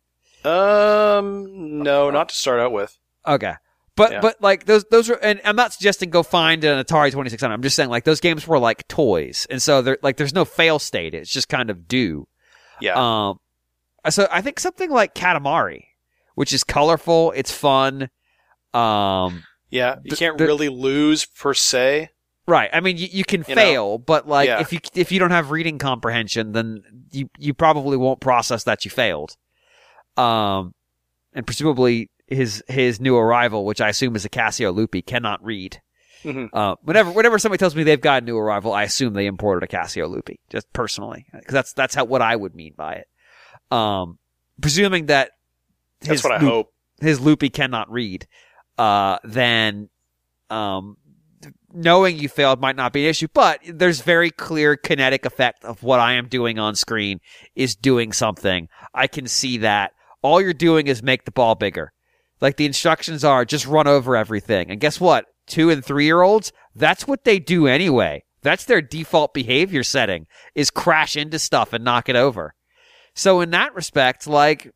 Um, no, not to start out with. Okay, but Yeah. but like those those are, and I'm not suggesting go find an Atari twenty-six hundred. I'm just saying like those games were like toys, and so they're like there's no fail state. It's just kind of do. Yeah. Um, so I think something like Katamari, which is colorful, it's fun. Um, yeah, you th- can't th- really lose per se. right. I mean, you, you can You fail, know? but like Yeah. if you if you don't have reading comprehension, then you you probably won't process that you failed. Um, and presumably his his new arrival, which I assume is a Casio Loopy, cannot read. Mhm. Uh, whenever whenever somebody tells me they've got a new arrival, I assume they imported a Casio Loopy, just personally, because that's that's how what I would mean by it. Um, presuming that his That's what I loop- hope. his Loopy cannot read, uh, then um, knowing you failed might not be an issue. But there's very clear kinetic effect of what I am doing on screen is doing something. I can see that. All you're doing is make the ball bigger. Like the instructions are just run over everything. And guess what? Two and three year olds, that's what they do anyway. That's their default behavior setting, is crash into stuff and knock it over. So in that respect, like,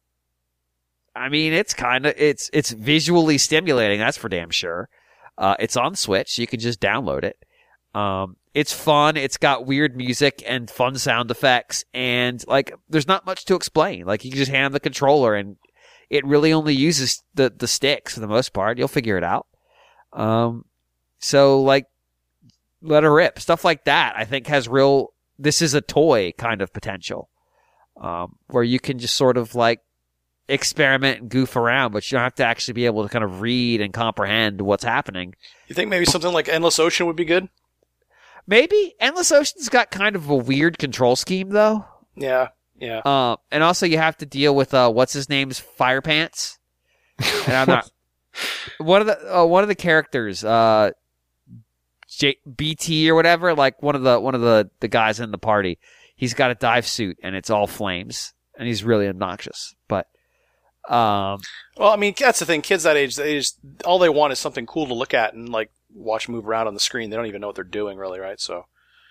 I mean, it's kind of, it's, it's visually stimulating. That's for damn sure. Uh, it's on Switch. So you can just download it. Um, it's fun. It's got weird music and fun sound effects, and like, there's not much to explain. Like, you can just hand the controller, and it really only uses the the sticks for the most part. You'll figure it out. Um, so like, let her rip. Stuff like that, I think, has real. This is a toy kind of potential, um, where you can just sort of like experiment and goof around, but you don't have to actually be able to kind of read and comprehend what's happening. You think maybe something like Endless Ocean would be good? Maybe. Endless Ocean's got kind of a weird control scheme, though. Yeah, yeah. Uh, and also you have to deal with, uh, what's his name's Fire Pants. And I'm not... one of the uh, one of the characters, uh, J- B T or whatever, like one of the one of the, the guys in the party, he's got a dive suit, and it's all flames. And he's really obnoxious. But... Um, well, I mean, that's the thing. Kids that age, they just, all they want is something cool to look at and like watch move around on the screen. They don't even know what they're doing, really, right? So,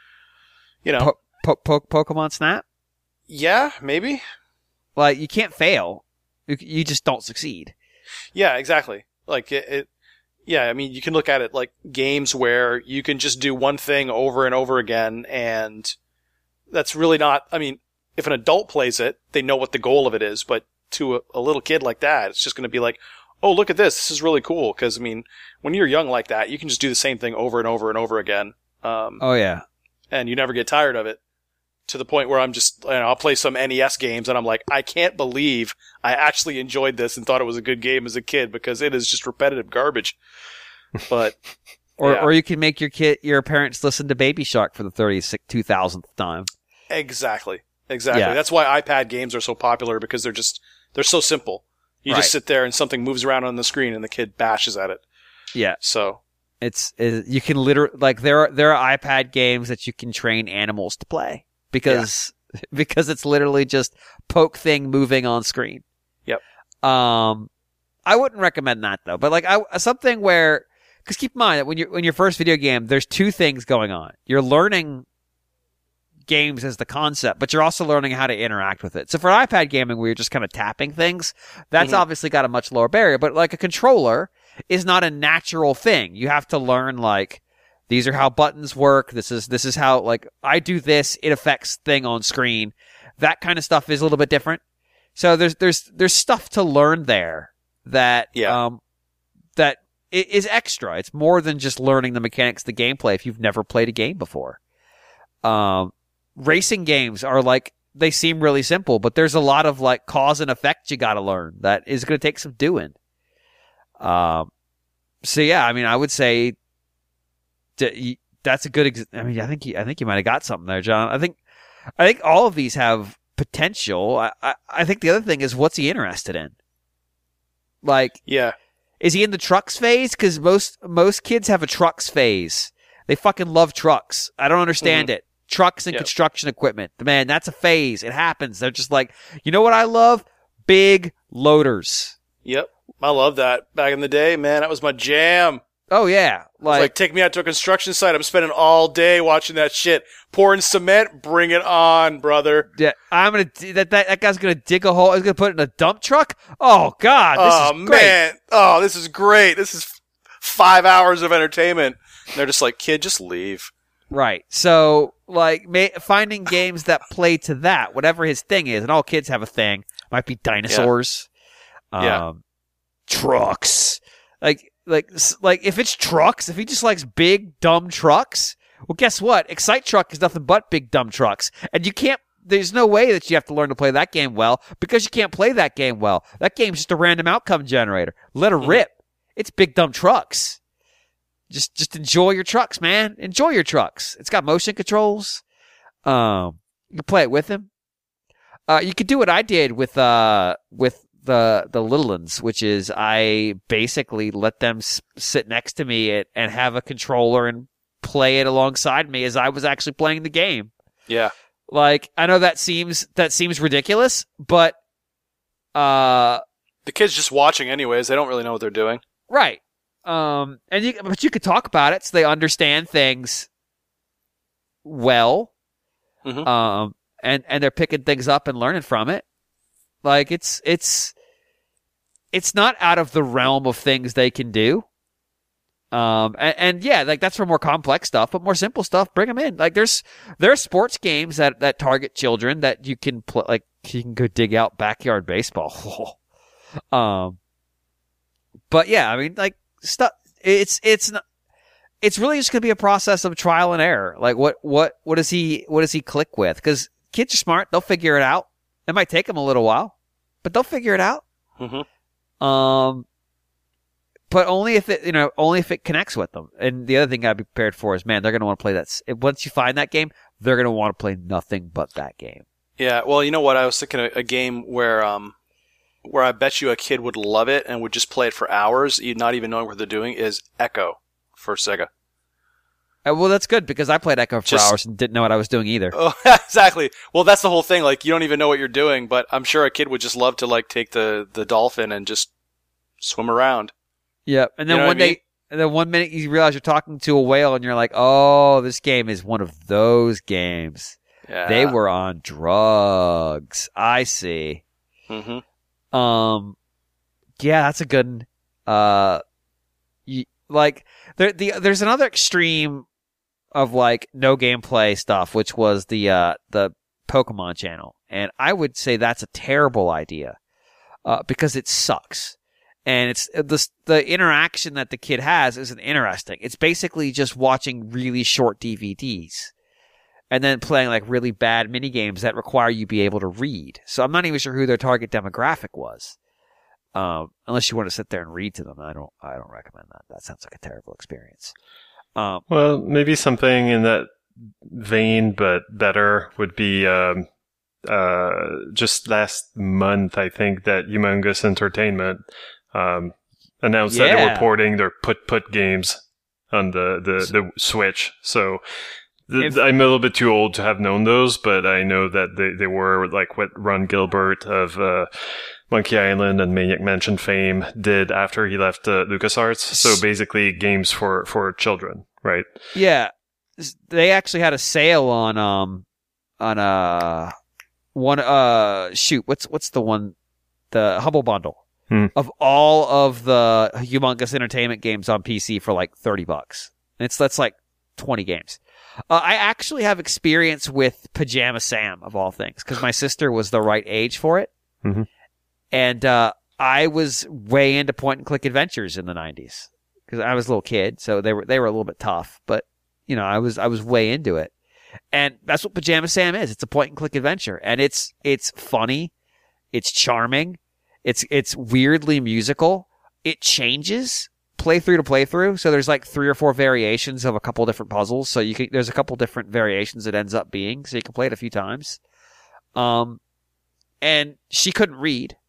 you know, po- po- po- Pokemon Snap. Yeah, maybe. Like, you can't fail. You, you just don't succeed. Yeah, exactly. Like it, it. Yeah, I mean, you can look at it like games where you can just do one thing over and over again, and that's really not. I mean, if an adult plays it, they know what the goal of it is, but to a, a little kid like that, it's just going to be like, oh, look at this. This is really cool. Because, I mean, when you're young like that, you can just do the same thing over and over and over again. Um, oh, yeah. And you never get tired of it, to the point where I'm just, you know, I'll play some N E S games and I'm like, I can't believe I actually enjoyed this and thought it was a good game as a kid, because it is just repetitive garbage. But or yeah. or you can make your kid your parents listen to Baby Shark for the thirty-two thousandth time. Exactly. Exactly. Yeah. That's why iPad games are so popular, because they're just they're so simple. You Right. just sit there and something moves around on the screen and the kid bashes at it. Yeah. So It's, it, you can literally, like, there are there are iPad games that you can train animals to play because because it's literally just poke thing moving on screen. Yep. Um, I wouldn't recommend that though. But like, I something where, because keep in mind that when you when your first video game, there's two things going on. You're learning games as the concept, but you're also learning how to interact with it. So for iPad gaming, where you're just kind of tapping things, that's Mhm. obviously got a much lower barrier. But like a controller is not a natural thing. You have to learn, like, these are how buttons work. This is this is how, like, I do this, it affects thing on screen. That kind of stuff is a little bit different. So there's there's there's stuff to learn there that Yeah. um that i- is extra. It's more than just learning the mechanics, the gameplay, if you've never played a game before. Um, racing games are like, they seem really simple, but there's a lot of like cause and effect you got to learn that is going to take some doing. Um, so yeah, I mean, I would say d- that's a good. Ex- I mean, I think you, I think you might have got something there, John. I think I think all of these have potential. I, I I think the other thing is, what's he interested in? Like, yeah. is he in the trucks phase? Because most most kids have a trucks phase. They fucking love trucks. I don't understand it. Trucks and Yep. construction equipment. Man, that's a phase. It happens. They're just like, you know what I love? Big loaders. Yep. I love that. Back in the day, man, that was my jam. Oh yeah, It's like, like, take me out to a construction site. I'm spending all day watching that shit. Pouring cement. Bring it on, brother. yeah, I'm gonna that, that that guy's gonna dig a hole. He's gonna put it in a dump truck. Oh god, this oh, is great. man. Oh, this is great. This is five hours of entertainment. And they're just like, kid, just leave. Right. So, like, ma- finding games that play to that, whatever his thing is, and all kids have a thing. Might be dinosaurs, Yeah. um, trucks. Like, like, s- like, if it's trucks, if he just likes big dumb trucks, well, guess what? Excite Truck is nothing but big dumb trucks, and you can't. There's no way that you have to learn to play that game well because you can't play that game well. That game's just a random outcome generator. Let her rip. It's big dumb trucks. Just just enjoy your trucks, man. Enjoy your trucks. It's got motion controls. Um, you can play it with him. Uh, you could do what I did with uh with the the little ones, which is I basically let them s- sit next to me and, and have a controller and play it alongside me as I was actually playing the game. Yeah. Like, I know that seems that seems ridiculous, but uh, The kid's just watching anyways. They don't really know what they're doing. right. Um, and you, but you could talk about it so they understand things well. Mhm. Um, and, and they're picking things up and learning from it. Like, it's, it's, it's not out of the realm of things they can do. Um, and, and yeah, like that's for more complex stuff, but more simple stuff, bring them in. Like there's there are sports games that, that target children that you can play. Like you can go dig out backyard baseball. um, but yeah, I mean, like stuff. It's it's not. It's really just gonna be a process of trial and error. Like what what what does he what does he click with? Because kids are smart; they'll figure it out. It might take them a little while, but they'll figure it out. Mm-hmm. Um. But only if it, you know, only if it connects with them. And the other thing I'd be prepared for is, man, they're going to want to play that. Once you find that game, they're going to want to play nothing but that game. Yeah, well, you know what? I was thinking a, a game where, um, where I bet you a kid would love it and would just play it for hours, not even knowing what they're doing, is Echo for Sega. Uh, well, that's good because I played Echo for Just- hours and didn't know what I was doing either. Oh, exactly. Well, that's the whole thing. Like, you don't even know what you're doing, but I'm sure a kid would just love to like take the the dolphin and just swim around. Yeah, and then You know one what I mean? day, and then one minute you realize you're talking to a whale, and you're like, "Oh, this game is one of those games. Yeah. They were on drugs." I see. Mm-hmm. Um, yeah, that's a good. One. Uh, you, like there, the there's another extreme of like no gameplay stuff, which was the uh the Pokemon channel, and I would say that's a terrible idea, uh, because it sucks. And it's the the interaction that the kid has isn't interesting. It's basically just watching really short D V Ds and then playing like really bad mini games that require you be able to read. So I'm not even sure who their target demographic was. Um, unless you want to sit there and read to them, I don't. I don't recommend that. That sounds like a terrible experience. Um, Well, maybe something in that vein, but better would be um, uh, just last month. I think that Humongous Entertainment um, announced that they Yeah. were porting their Put Put games on the, the, the Switch. So th- If- I'm a little bit too old to have known those, but I know that they, they were like what Ron Gilbert of uh, Monkey Island and Maniac Mansion fame did after he left uh, LucasArts. So basically games for, for children, right? yeah, they actually had a sale on um on uh one uh shoot what's what's the one the Humble Bundle. Hmm. Of all of the Humongous Entertainment games on P C for like thirty bucks. It's, that's like twenty games. Uh, I actually have experience with Pajama Sam, of all things, because my sister was the right age for it. Mm-hmm. And, uh, I was way into point and click adventures in the nineties. Because I was a little kid, so they were, they were a little bit tough, but, you know, I was, I was way into it. And that's what Pajama Sam is. It's a point and click adventure. And it's, it's funny. It's charming. It's it's weirdly musical. It changes playthrough to playthrough. So there's like three or four variations of a couple different puzzles. So you can, there's a couple different variations it ends up being. So you can play it a few times. Um, and she couldn't read,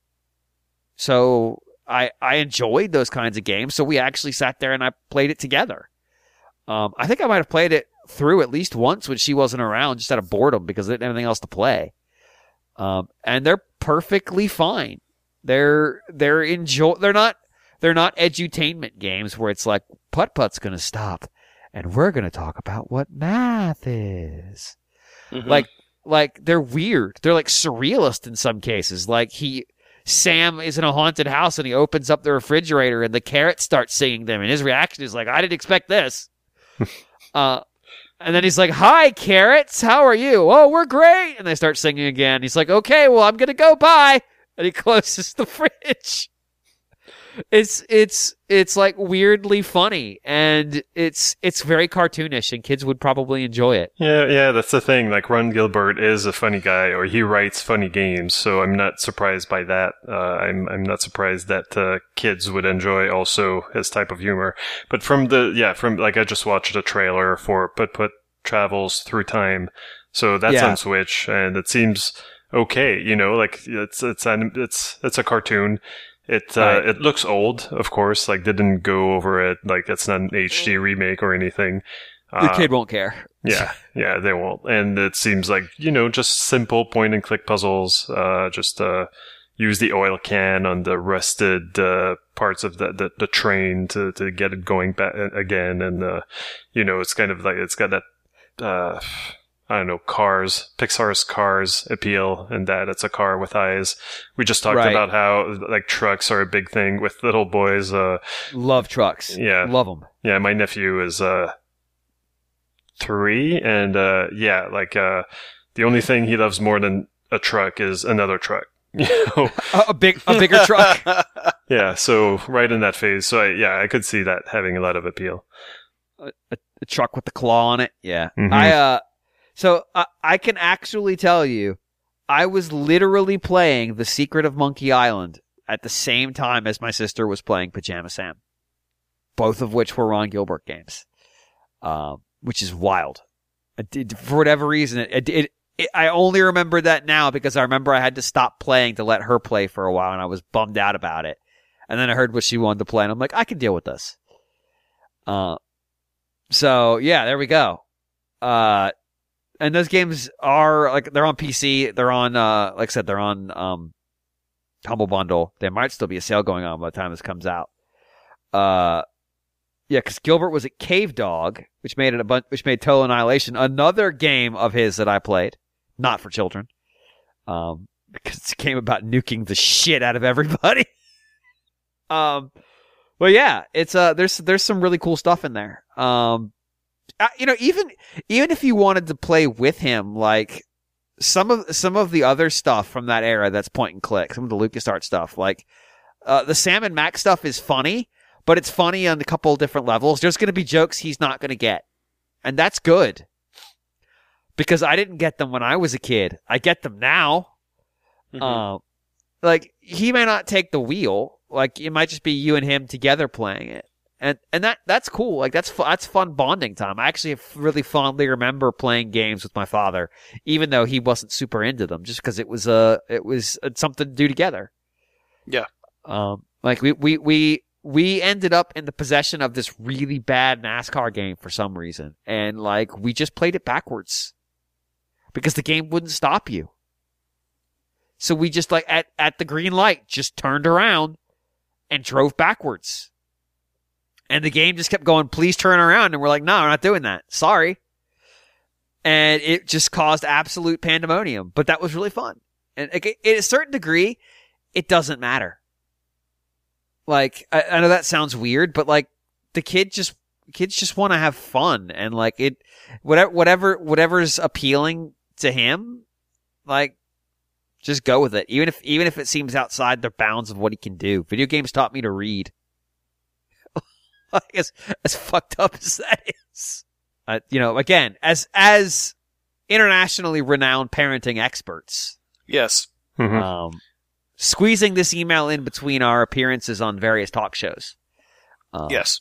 so I I enjoyed those kinds of games. So we actually sat there and I played it together. Um, I think I might have played it through at least once when she wasn't around, just out of boredom because I didn't have anything else to play. Um, and they're perfectly fine. They're they're enjoy they're not they're not edutainment games where it's like Putt Putt's gonna stop and we're gonna talk about what math is. Mm-hmm. Like like they're weird. They're like surrealist in some cases. Like he Sam is in a haunted house and he opens up the refrigerator and the carrots start singing them and his reaction is like, I didn't expect this. uh and then he's like, hi, carrots, how are you? Oh, we're great. And they start singing again. He's like, okay, well, I'm gonna go, bye. And he closes the fridge. It's it's it's like weirdly funny, and it's it's very cartoonish, and kids would probably enjoy it. Yeah, yeah, that's the thing. Like, Ron Gilbert is a funny guy, or he writes funny games, so I'm not surprised by that. Uh, I'm I'm not surprised that uh, kids would enjoy also his type of humor. But from the yeah, from like I just watched a trailer for Put Put Travels Through Time, so that's Yeah. on Switch, and it seems okay. You know, like it's it's an it's it's a cartoon. It uh, Right. it looks old, of course. Like, they didn't go over it. Like, it's not an H D remake or anything. The Uh, kid won't care. yeah, yeah, they won't. And it seems like, you know, just simple point and click puzzles. Uh, just uh, use the oil can on the rusted uh, parts of the, the the train to to get it going back again. And uh, you know, it's kind of like it's got that. Uh, I don't know, Cars, Pixar's Cars appeal, and that it's a car with eyes. We just talked Right. about how like trucks are a big thing with little boys. Uh, Love trucks. Yeah. Love them. yeah, my nephew is uh, three, and uh, yeah, like uh, the only thing he loves more than a truck is another truck. You know? A, a big, a bigger truck. Yeah, so right in that phase. So I, yeah, I could see that having a lot of appeal. a, a, a truck with the claw on it. Yeah. Mhm. I uh so I, I can actually tell you I was literally playing The Secret of Monkey Island at the same time as my sister was playing Pajama Sam. Both of which were Ron Gilbert games. Um which is wild. I did, for whatever reason it, it, it, it I only remember that now because I remember I had to stop playing to let her play for a while and I was bummed out about it. And then I heard what she wanted to play and I'm like, I can deal with this. Uh So yeah, there we go. Uh, and those games are like they're on P C. They're on, uh, like I said, they're on um, Humble Bundle. There might still be a sale going on by the time this comes out. Uh, yeah, because Gilbert was at Cave Dog, which made it a bunch, which made Total Annihilation another game of his that I played, not for children, um, because it's a game about nuking the shit out of everybody. um. Well, yeah, it's uh, there's there's some really cool stuff in there. Um, uh, you know, even even if you wanted to play with him, like some of some of the other stuff from that era, that's point and click. Some of the LucasArts stuff, like uh, the Sam and Max stuff, is funny, but it's funny on a couple of different levels. There's going to be jokes he's not going to get, and that's good because I didn't get them when I was a kid. I get them now. Mhm. Uh, like he may not take the wheel. Like it might just be you and him together playing it, and and that that's cool. Like that's fu- that's fun bonding time. I actually really fondly remember playing games with my father, even though he wasn't super into them, just because it was a uh, it was uh, something to do together. Yeah. Um. Like we we we we ended up in the possession of this really bad NASCAR game for some reason, and like we just played it backwards because the game wouldn't stop you. So we just like at at the green light just turned around and drove backwards. And the game just kept going, please turn around. And we're like, no, we're not doing that. Sorry. And it just caused absolute pandemonium. But that was really fun. And at a certain degree, it doesn't matter. Like, I, I know that sounds weird, but like the kid just, kids just want to have fun. And like it, whatever, whatever, whatever's appealing to him, like, just go with it, even if even if it seems outside the bounds of what he can do. Video games taught me to read. as as fucked up as that is, uh, you know. Again, as as internationally renowned parenting experts, Yes. Mhm. um, squeezing this email in between our appearances on various talk shows. Um, Yes.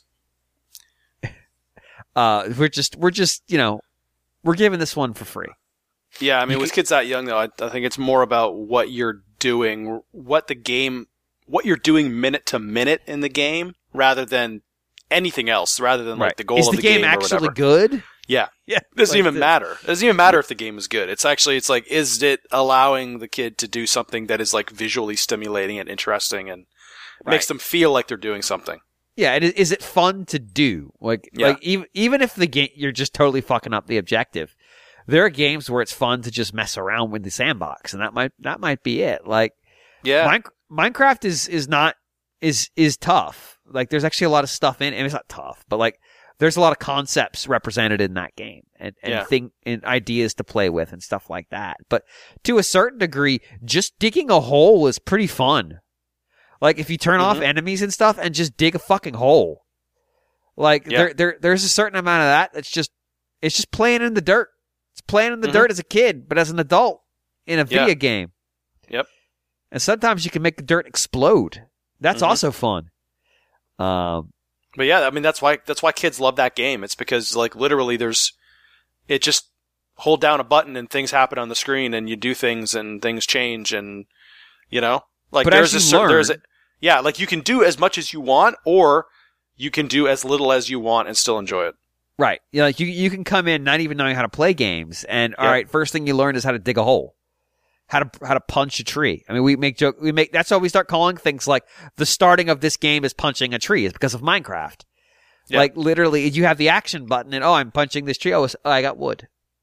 uh, we're just we're just you know we're giving this one for free. Yeah, I mean, You with could- kids that young, though, I, I think it's more about what you're doing, what the game, what you're doing minute to minute in the game, rather than anything else, rather than like the goal Is of the, the, game, or actually whatever. good? Yeah. Yeah, It doesn't like even the- matter. It doesn't even matter if the game is good. It's actually, it's like, is it allowing the kid to do something that is like visually stimulating and interesting and Right. makes them feel like they're doing something? Yeah, and is it fun to do? Like, Yeah. like even even if the game you're just totally fucking up the objective, there are games where it's fun to just mess around with the sandbox, and that might that might be it. Like, Yeah. Mine, Minecraft is is not is is tough. Like, there's actually a lot of stuff in it. I mean, it's not tough, but like, there's a lot of concepts represented in that game, and and Yeah. thing and ideas to play with and stuff like that. But to a certain degree, just digging a hole is pretty fun. Like, if you turn off Mhm. enemies and stuff and just dig a fucking hole. Like, Yeah. there, there, there's a certain amount of that that's just, it's just playing in the dirt. It's playing in the Mhm. dirt as a kid, but as an adult in a Yeah. video game. Yep. And sometimes you can make the dirt explode. That's Mhm. also fun. Um, But yeah, I mean, that's why, that's why kids love that game. It's because like literally there's, it just hold down a button and things happen on the screen and you do things and things change and, you know, like But there's as a you certain, there's a, learn- yeah, like you can do as much as you want or you can do as little as you want and still enjoy it. right. You know, like you, you can come in not even knowing how to play games, and all Yep. right, first thing you learn is how to dig a hole. How to how to punch a tree. I mean, we make joke. We make that's why we start calling things like the starting of this game is punching a tree is because of Minecraft. Yeah. Like literally, you have the action button, and oh, I'm punching this tree. Oh, it's- oh I got wood.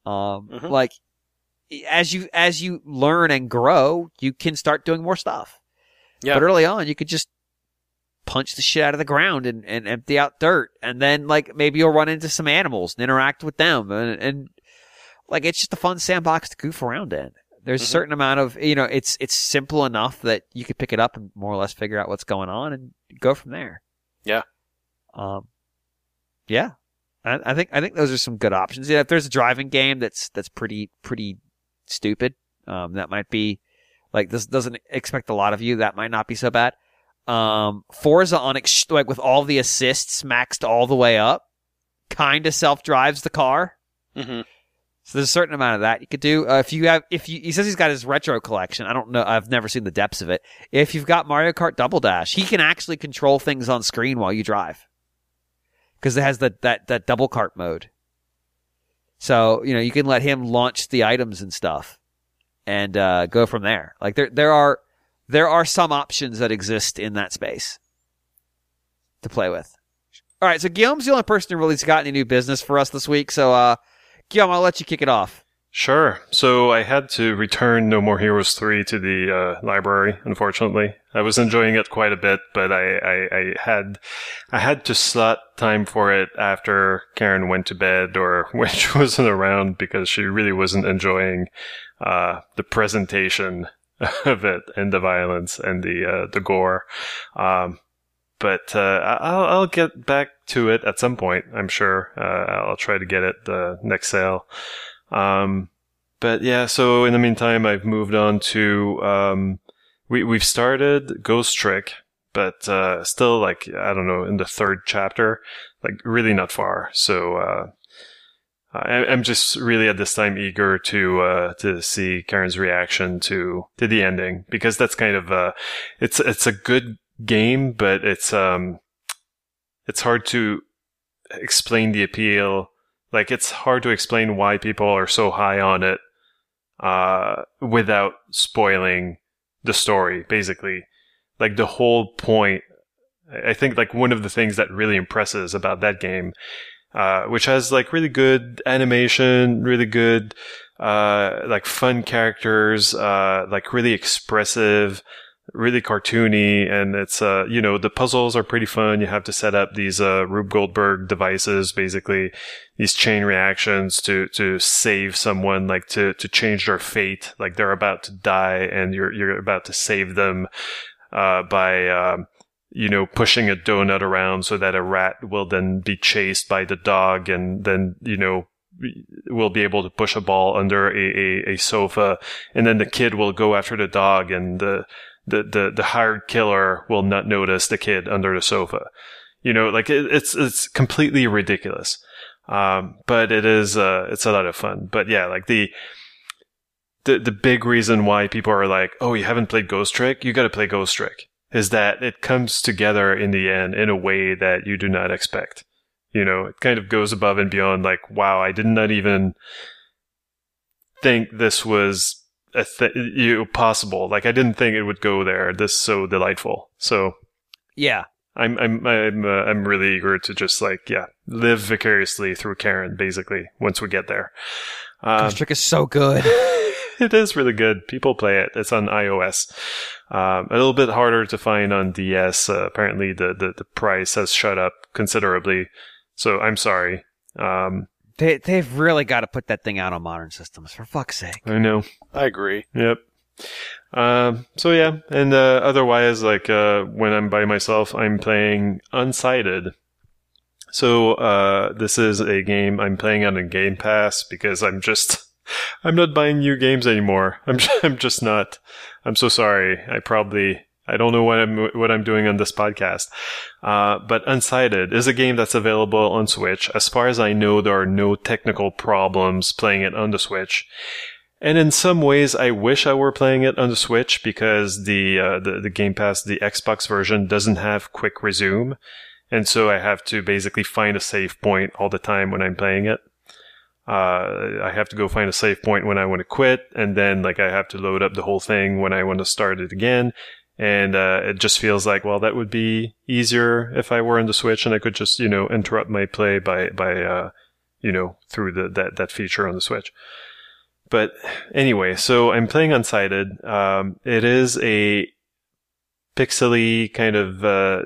Um, Mhm. like as you as you learn and grow, you can start doing more stuff. Yeah. But early on, you could just punch the shit out of the ground and, and empty out dirt, and then like maybe you'll run into some animals and interact with them, and, and like it's just a fun sandbox to goof around in. There's Mhm. a certain amount of, you know, it's it's simple enough that you could pick it up and more or less figure out what's going on and go from there. Yeah. Um. Yeah, I, I think I think those are some good options. Yeah, if there's a driving game that's that's pretty pretty stupid, um, that might be like this doesn't expect a lot of you. That might not be so bad. Um, Forza on ex- like with all the assists maxed all the way up, kind of self drives the car. Mm-hmm. So there's a certain amount of that you could do. Uh, if you have, if you, he says he's got his retro collection. I don't know. I've never seen the depths of it. If you've got Mario Kart Double Dash, he can actually control things on screen while you drive. Because it has the, that, that double kart mode. So, you know, you can let him launch the items and stuff and, uh, go from there. Like there, there are, there are some options that exist in that space to play with. All right. So Guillaume's the only person who really's got any new business for us this week. So, uh, Guillaume, I'll let you kick it off. Sure. So I had to return No More Heroes three to the uh, library, unfortunately. I was enjoying it quite a bit, but I, I, I had I had to slot time for it after Karen went to bed or when she wasn't around because she really wasn't enjoying uh, the presentation of it and the violence and the uh, the gore. Um, but uh, I'll, I'll get back to it at some point, I'm sure. Uh, I'll try to get it the next sale. Um, but yeah, so in the meantime, I've moved on to, um, we, we've started Ghost Trick, but, uh, still like, I don't know, in the third chapter, like really not far. So, uh, I, I'm just really at this time eager to, uh, to see Karen's reaction to, to the ending, because that's kind of, uh, it's, it's a good game, but it's, um, it's hard to explain the appeal. Like, it's hard to explain why people are so high on it uh, without spoiling the story, basically. Like, the whole point, I think, like, one of the things that really impresses about that game, uh, which has, like, really good animation, really good, uh, like, fun characters, uh, like, really expressive, really cartoony, and it's, uh, you know, the puzzles are pretty fun. You have to set up these, uh, Rube Goldberg devices, basically, these chain reactions to, to save someone, like to, to change their fate. Like they're about to die and you're, you're about to save them, uh, by, um, you know, pushing a donut around so that a rat will then be chased by the dog and then, you know, will be able to push a ball under a, a, a sofa, and then the kid will go after the dog and the, The, the, the hired killer will not notice the kid under the sofa. You know, like it, it's, it's completely ridiculous. Um, but it is, uh, it's a lot of fun. But yeah, like the, the, the big reason why people are like, oh, you haven't played Ghost Trick? You gotta play Ghost Trick. Is that it comes together in the end in a way that you do not expect. You know, it kind of goes above and beyond like, wow, I did not even think this was A th- you possible. Like I didn't think it would go there. This is so delightful. So Yeah. I'm I'm I'm uh, I'm really eager to just like yeah live vicariously through Karen basically once we get there. Um, Ghost Trick is so good. it is really good. People play it. It's on iOS. Um, a little bit harder to find on D S. Uh, apparently the, the the price has shot up considerably. So I'm sorry. Um, They, they've really got to put that thing out on modern systems, for fuck's sake. I know. I agree. Yep. Um, so yeah, and uh, otherwise, like uh, when I'm by myself, I'm playing Unsighted. So uh, this is a game I'm playing on a Game Pass because I'm just I'm not buying new games anymore. I'm just, I'm just not. I'm so sorry. I probably I don't know what I'm what I'm doing on this podcast. Uh, but Unsighted is a game that's available on Switch. As far as I know, there are no technical problems playing it on the Switch. And in some ways, I wish I were playing it on the Switch because the uh, the, the Game Pass, the Xbox version, doesn't have quick resume, and so I have to basically find a save point all the time when I'm playing it. Uh, I have to go find a save point when I want to quit, and then like I have to load up the whole thing when I want to start it again. And uh, it just feels like, well, that would be easier if I were on the Switch and I could just, you know, interrupt my play by by uh, you know, through the that that feature on the Switch. But anyway, so I'm playing Unsighted. Um, it is a pixely kind of uh,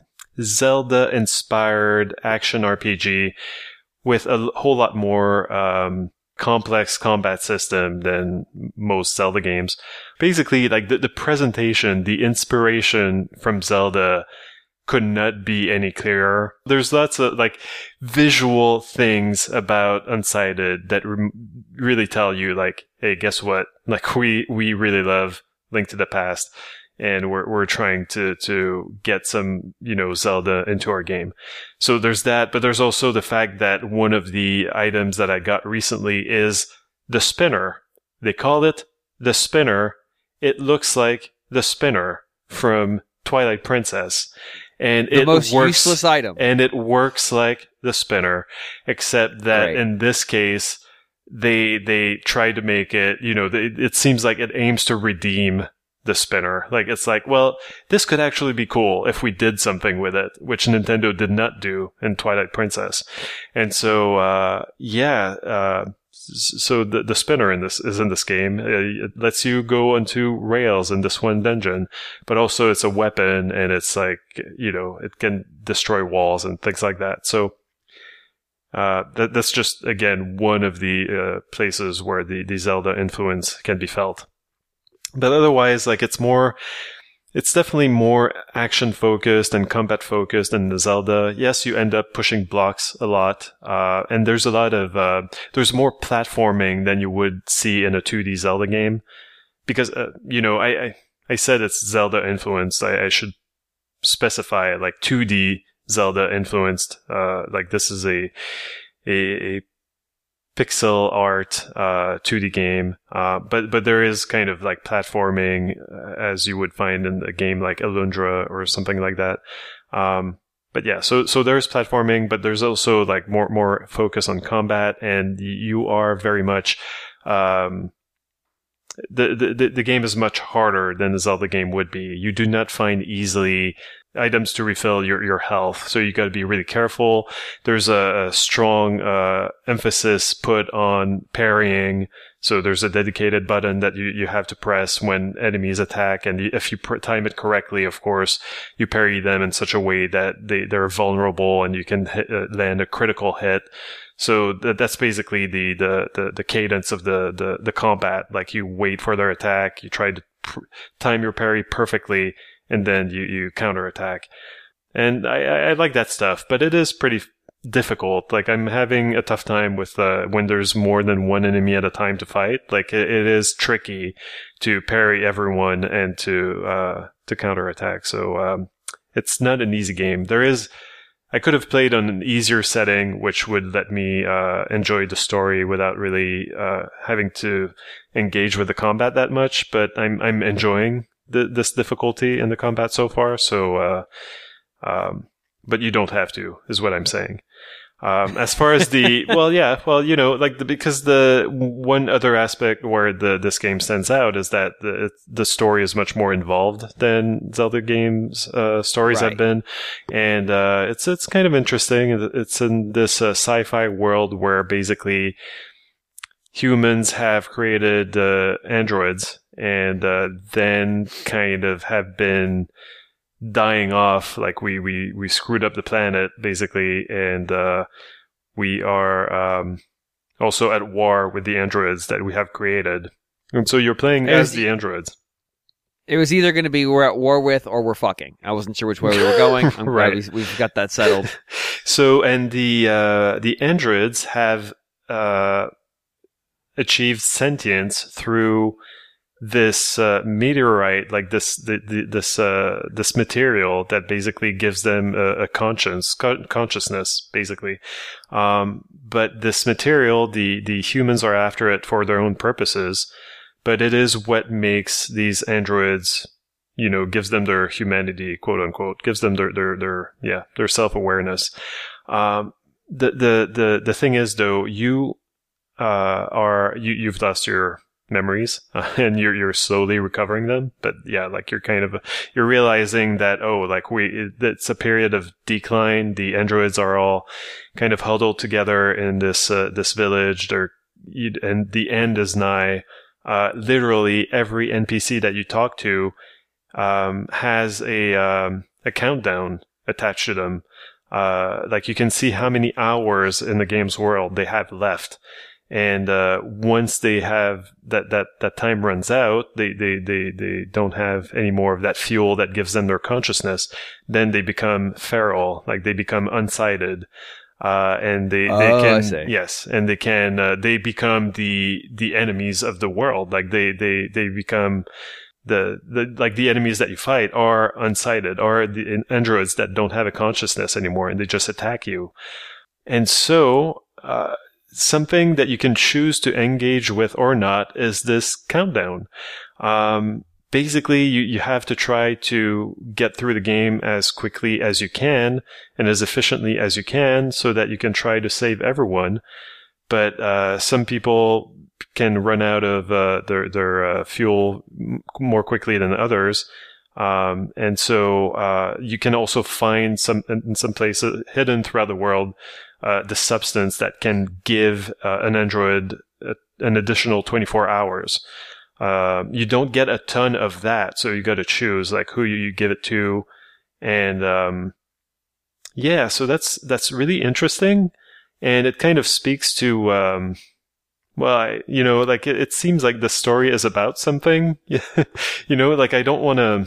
Zelda-inspired action R P G with a whole lot more um, complex combat system than most Zelda games. Basically, like the, the presentation, the inspiration from Zelda could not be any clearer. There's lots of like visual things about Unsighted that re- really tell you like, hey, guess what? Like we, we really love Link to the Past, and we're, we're trying to, to get some, you know, Zelda into our game. So there's that, but there's also the fact that one of the items that I got recently is the spinner. They call it the spinner. It looks like the spinner from Twilight Princess. And the it most works, useless item. And it works like the spinner, except that Right. in this case, they they try to make it, you know, it, it seems like it aims to redeem the spinner. Like, it's like, well, this could actually be cool if we did something with it, which Nintendo did not do in Twilight Princess. And so, uh, yeah, uh, so the the spinner in this is in this game. It lets you go onto rails in this one dungeon, but also it's a weapon, and it's like, you know, it can destroy walls and things like that. So uh, that that's just again one of the uh, places where the the Zelda influence can be felt. But otherwise, like it's more. It's definitely more action-focused and combat-focused than the Zelda. Yes, you end up pushing blocks a lot, uh, and there's a lot of, uh, there's more platforming than you would see in a two D Zelda game. Because, uh, you know, I, I, I said it's Zelda-influenced. I, I should specify, like, two D Zelda-influenced. Uh, like, this is a, a, a pixel art uh two D game, uh but but there is kind of like platforming uh, as you would find in a game like Alundra or something like that. Um but yeah, so so there's platforming, but there's also like more more focus on combat, and you are very much um the the the game is much harder than the Zelda game would be. You do not find easily items to refill your, your health, so you got to be really careful. There's a, a strong uh, emphasis put on parrying, so there's a dedicated button that you, you have to press when enemies attack, and if you pr- time it correctly, of course, you parry them in such a way that they, they're vulnerable and you can hit, uh, land a critical hit. So th- that's basically the, the, the, the cadence of the, the, the combat. Like, you wait for their attack, you try to pr- time your parry perfectly, and then you, you counterattack. And I, I like that stuff, but it is pretty difficult. Like, I'm having a tough time with uh, when there's more than one enemy at a time to fight. Like, it, it is tricky to parry everyone and to uh, to counterattack. So um, it's not an easy game. There is, I could have played on an easier setting, which would let me uh, enjoy the story without really uh, having to engage with the combat that much. But I'm I'm enjoying The, this difficulty in the combat so far, so uh, um, but you don't have to, is what I'm saying. Um, as far as the well, yeah, well, you know, like the, because the one other aspect where the this game stands out is that the the story is much more involved than Zelda games uh, stories Right. have been, and uh, it's it's kind of interesting. It's in this uh, sci-fi world where basically humans have created uh, androids, and uh, then kind of have been dying off. Like, we, we, we screwed up the planet, basically, and uh, we are um, also at war with the androids that we have created. And so you're playing It as was- the androids. It was either going to be we're at war with or we're fucking. I wasn't sure which way we were going. I'm Right. glad we, we've got that settled. So, and the uh, the androids have uh, achieved sentience through this uh, meteorite, like this the, the, this uh, this material that basically gives them a, a conscience, con- consciousness, basically. Um, but this material, the the humans are after it for their own purposes, but it is what makes these androids, you know, gives them their humanity, quote unquote, gives them their their their yeah their self awareness. Um, the the the the thing is, though, you uh, are you you've lost your memories, uh, and you're you're slowly recovering them. But yeah, like you're kind of you're realizing that oh, like we it's a period of decline. The androids are all kind of huddled together in this uh, this village. They're and the end is nigh. Uh, literally every N P C that you talk to um, has a um, a countdown attached to them. Uh, like you can see how many hours in the game's world they have left. And, uh, once they have that, that, that time runs out, they, they, they, they don't have any more of that fuel that gives them their consciousness. Then they become feral, like they become unsighted. Uh, and they, oh, they can, I see. yes, and they can, uh, they become the, the enemies of the world. Like they, they, they become the, the, like the enemies that you fight are unsighted, are the androids that don't have a consciousness anymore and they just attack you. And so, uh, something that you can choose to engage with or not is this countdown. Um, basically, you, you have to try to get through the game as quickly as you can and as efficiently as you can so that you can try to save everyone. But uh, some people can run out of uh, their, their uh, fuel more quickly than others. Um, and so uh, you can also find some in some places hidden throughout the world Uh, the substance that can give uh, an android uh, an additional twenty-four hours. Uh, you don't get a ton of that, so you got to choose like who you, you give it to, and um, yeah, so that's that's really interesting, and it kind of speaks to um, well, I, you know, like it, it seems like the story is about something, you know, like I don't want to.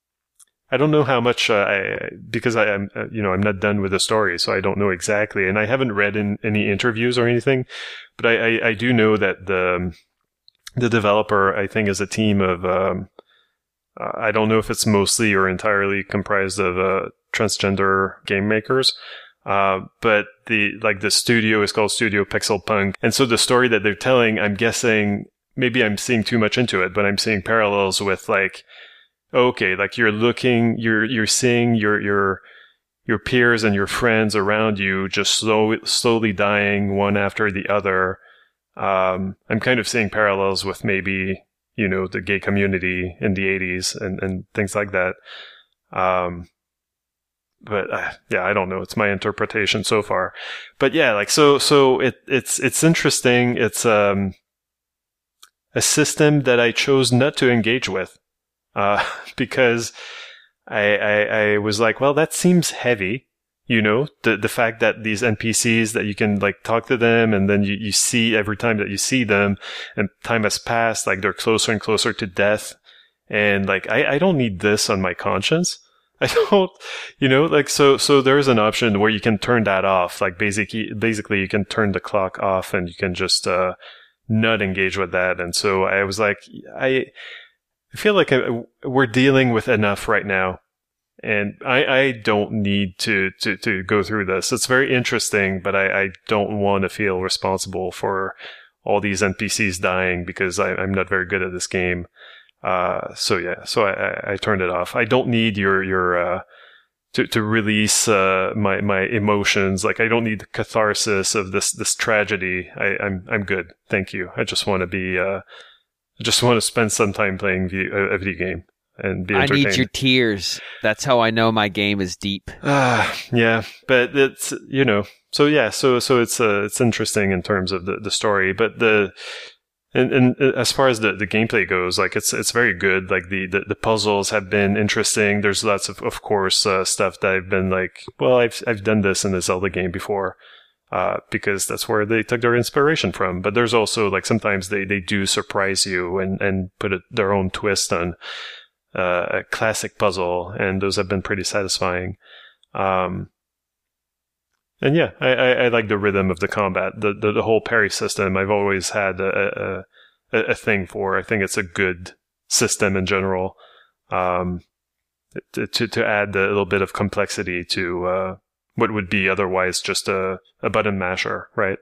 I don't know how much, uh, I, because I am, uh, you know, I'm not done with the story, so I don't know exactly. And I haven't read in any interviews or anything, but I, I, I do know that the, the developer, I think, is a team of, um, uh, I don't know if it's mostly or entirely comprised of, uh, transgender game makers. Uh, but the, like the studio is called Studio Pixel Punk. And so the story that they're telling, I'm guessing, maybe I'm seeing too much into it, but I'm seeing parallels with like, okay, like you're looking, you're you're seeing your your your peers and your friends around you just slow, slowly dying one after the other. Um, I'm kind of seeing parallels with maybe, you know, the gay community in the eighties and, and things like that. Um, but uh, yeah, I don't know. It's my interpretation so far. But yeah, like so so it it's it's interesting. It's um a system that I chose not to engage with. Uh, because I, I, I was like, well, that seems heavy, you know, the, the fact that these N P Cs that you can like talk to them and then you, you see every time that you see them and time has passed, like they're closer and closer to death. And like, I, I don't need this on my conscience. I don't, you know, like, so, so there's an option where you can turn that off. Like basically, basically you can turn the clock off and you can just, uh, not engage with that. And so I was like, I, I feel like I, we're dealing with enough right now, and I, I don't need to, to, to go through this. It's very interesting, but I, I don't want to feel responsible for all these N P Cs dying because I, I'm not very good at this game. Uh, so yeah, so I, I, I turned it off. I don't need your your uh, to to release uh, my my emotions. Like I don't need the catharsis of this this tragedy. I, I'm I'm good, thank you. I just want to be. Uh, I just want to spend some time playing video, a video game and be entertained. I need your tears. That's how I know my game is deep. Ah, uh, yeah, but it's, you know, so yeah, so so it's uh, it's interesting in terms of the, the story, but the and, and as far as the, the gameplay goes, like it's it's very good. Like the, the, the puzzles have been interesting. There's lots of of course uh, stuff that I've been like, well, I've I've done this in a Zelda game before. Uh, because that's where they took their inspiration from. But there's also, like, sometimes they, they do surprise you and, and put a, their own twist on uh, a classic puzzle, and those have been pretty satisfying. Um, and yeah, I, I, I like the rhythm of the combat. The, the, the whole parry system, I've always had a, a, a thing for. I think it's a good system in general. Um, to, to, to add a little bit of complexity to, uh, what would be otherwise just a, a button masher, right?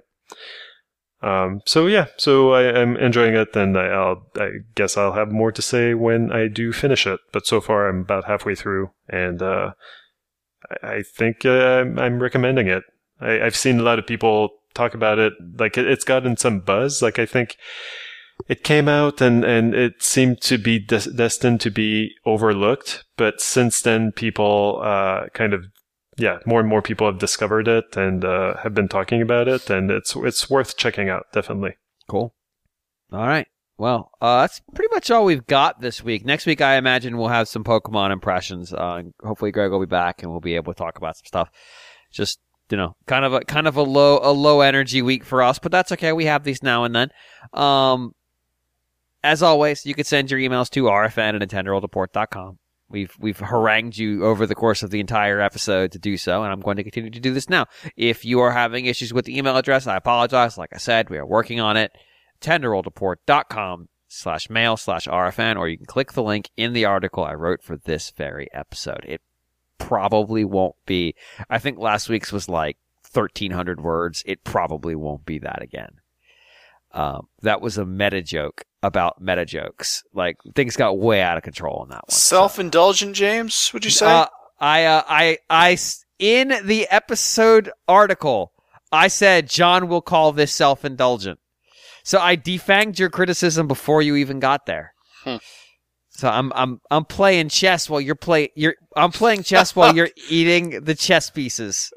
Um, so yeah, so I, I'm enjoying it, and I, I'll, I guess I'll have more to say when I do finish it. But so far, I'm about halfway through, and uh, I, I think uh, I'm, I'm recommending it. I, I've seen a lot of people talk about it, like it, it's gotten some buzz. Like I think it came out and, and it seemed to be des- destined to be overlooked. But since then, people uh, kind of, yeah, more and more people have discovered it and uh, have been talking about it. And it's it's worth checking out, definitely. Cool. All right. Well, uh, that's pretty much all we've got this week. Next week, I imagine we'll have some Pokemon impressions. Uh, and hopefully, Greg will be back and we'll be able to talk about some stuff. Just, you know, kind of a kind of a low a low energy week for us, but that's okay. We have these now and then. Um, as always, you can send your emails to r f n at nintendo world report dot com. We've we've harangued you over the course of the entire episode to do so, and I'm going to continue to do this now. If you are having issues with the email address, I apologize. Like I said, we are working on it. nintendo world report dot com slash mail slash R F N, or you can click the link in the article I wrote for this very episode. It probably won't be, I think last week's was like thirteen hundred words. It probably won't be that again. Um, that was a meta joke about meta jokes. Like, things got way out of control on that one. Self-indulgent, James, would you say? Uh, I, uh, I, I, in the episode article, I said John will call this self-indulgent. So I defanged your criticism before you even got there. Hmm. So I'm I'm I'm playing chess while you're play you're I'm playing chess while you're eating the chess pieces.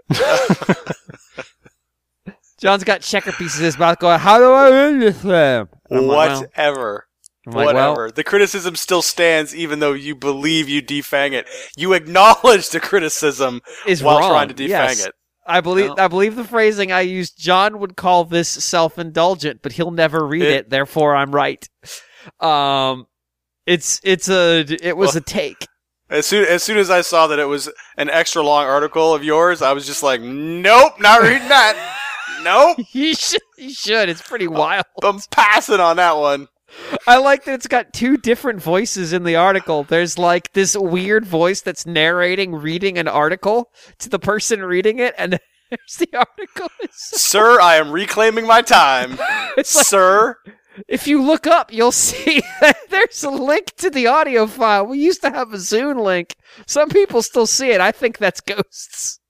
John's got checker pieces in his mouth going, how do I win this game? Whatever. I'm like, Whatever. well, the criticism still stands even though you believe you defang it. You acknowledge the criticism is while wrong. trying to defang Yes. it. I believe No. I believe the phrasing I used, John would call this self-indulgent, but he'll never read it, It- therefore I'm right. Um it's it's a it was Well- a take. As soon, as soon as I saw that it was an extra long article of yours, I was just like, nope, not reading that. Nope. You should you should. It's pretty wild. I'm passing on that one. I like that it's got two different voices in the article. There's like this weird voice that's narrating, reading an article to the person reading it, and there's the article. It's, Sir, I am reclaiming my time. it's like, Sir. if you look up, you'll see that there's a link to the audio file. We used to have a Zune link. Some people still see it. I think that's ghosts.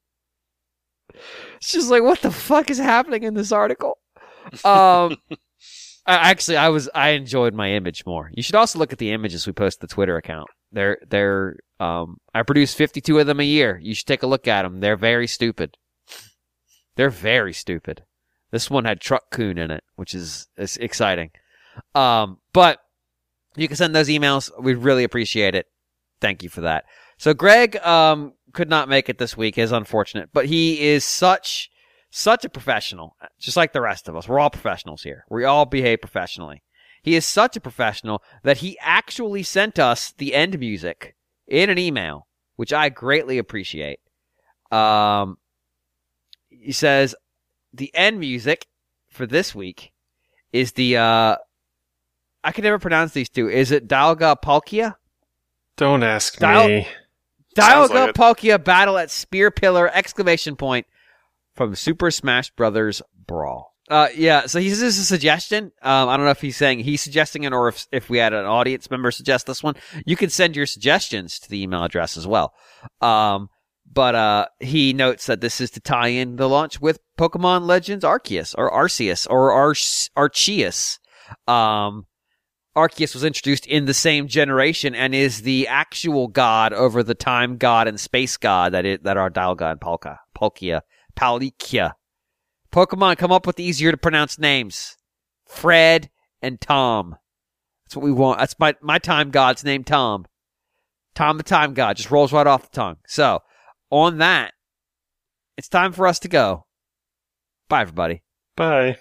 It's just like, what the fuck is happening in this article? Um, I, actually, I was I enjoyed my image more. You should also look at the images we post to the Twitter account. They're they're um I produce fifty-two of them a year. You should take a look at them. They're very stupid. They're very stupid. This one had Truck Coon in it, which is, is exciting. Um, but you can send those emails. We'd really appreciate it. Thank you for that. So Greg um could not make it this week. Is unfortunate, but he is such such a professional, just like the rest of us. We're all professionals here. We all behave professionally. He is such a professional that he actually sent us the end music in an email, which I greatly appreciate. Um, he says the end music for this week is the uh, I can never pronounce these two. Is it Dialga Palkia? Don't ask Dial- me. Sounds Dialga like it. Palkia battle at Spear Pillar exclamation point from Super Smash Brothers Brawl. Uh, yeah, so he's this is a suggestion. Um, I don't know if he's saying he's suggesting it or if if we had an audience member suggest this one. You can send your suggestions to the email address as well. Um, but uh, he notes that this is to tie in the launch with Pokemon Legends Arceus or Arceus or Arce- Arceus. Um, Arceus was introduced in the same generation and is the actual god over the time god and space god that it, that are Dialga and Palkia. Palkia. Palkia. Pokemon, come up with easier to pronounce names. Fred and Tom. That's what we want. That's my, my time god's name, Tom. Tom the time god. Just rolls right off the tongue. So, on that, it's time for us to go. Bye, everybody. Bye.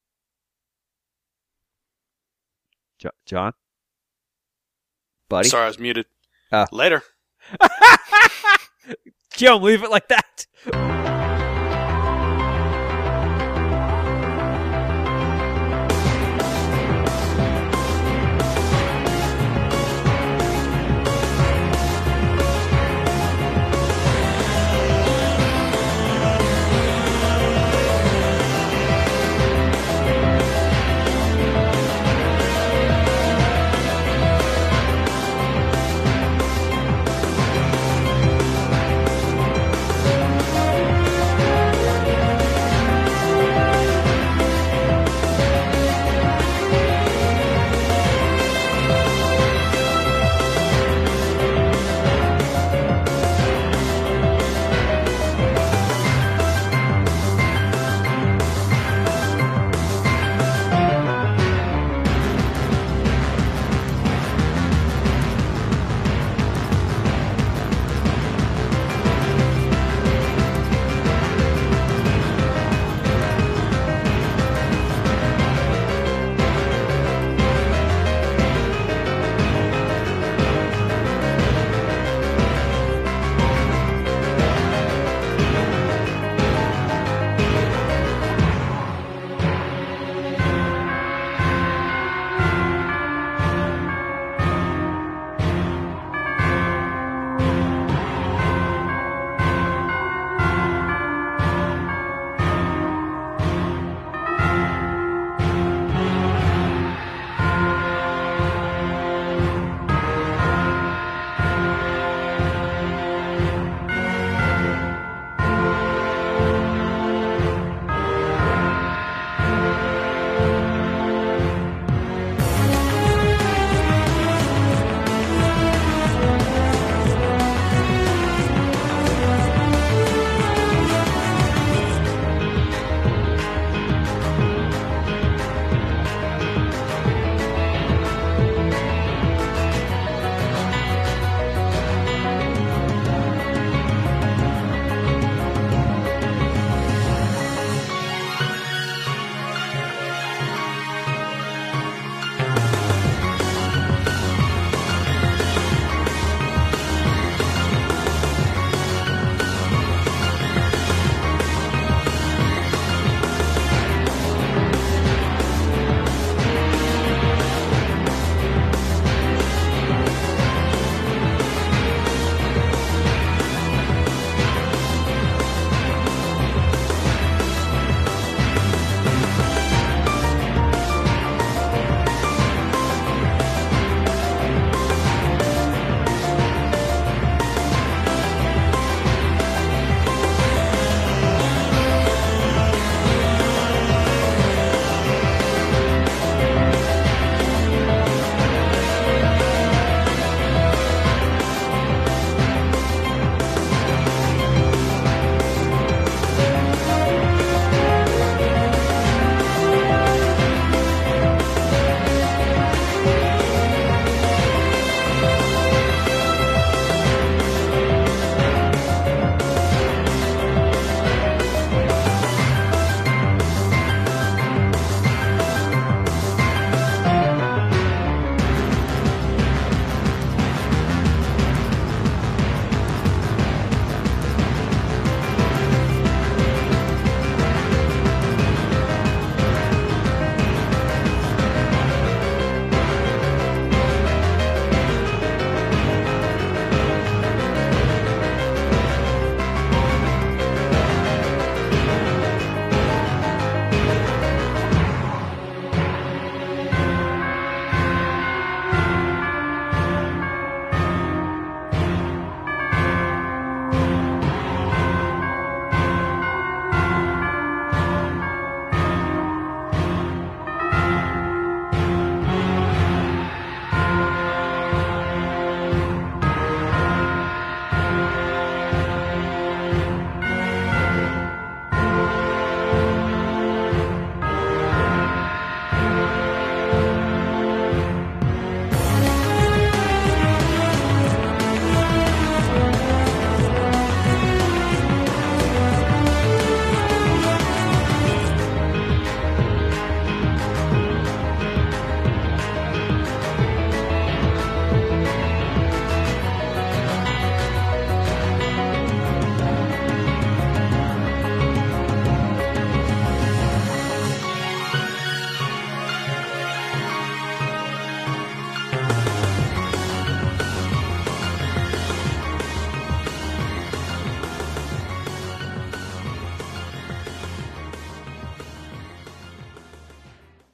Jo- John? Buddy? Sorry, I was muted. Oh. Later. Joe, leave it like that.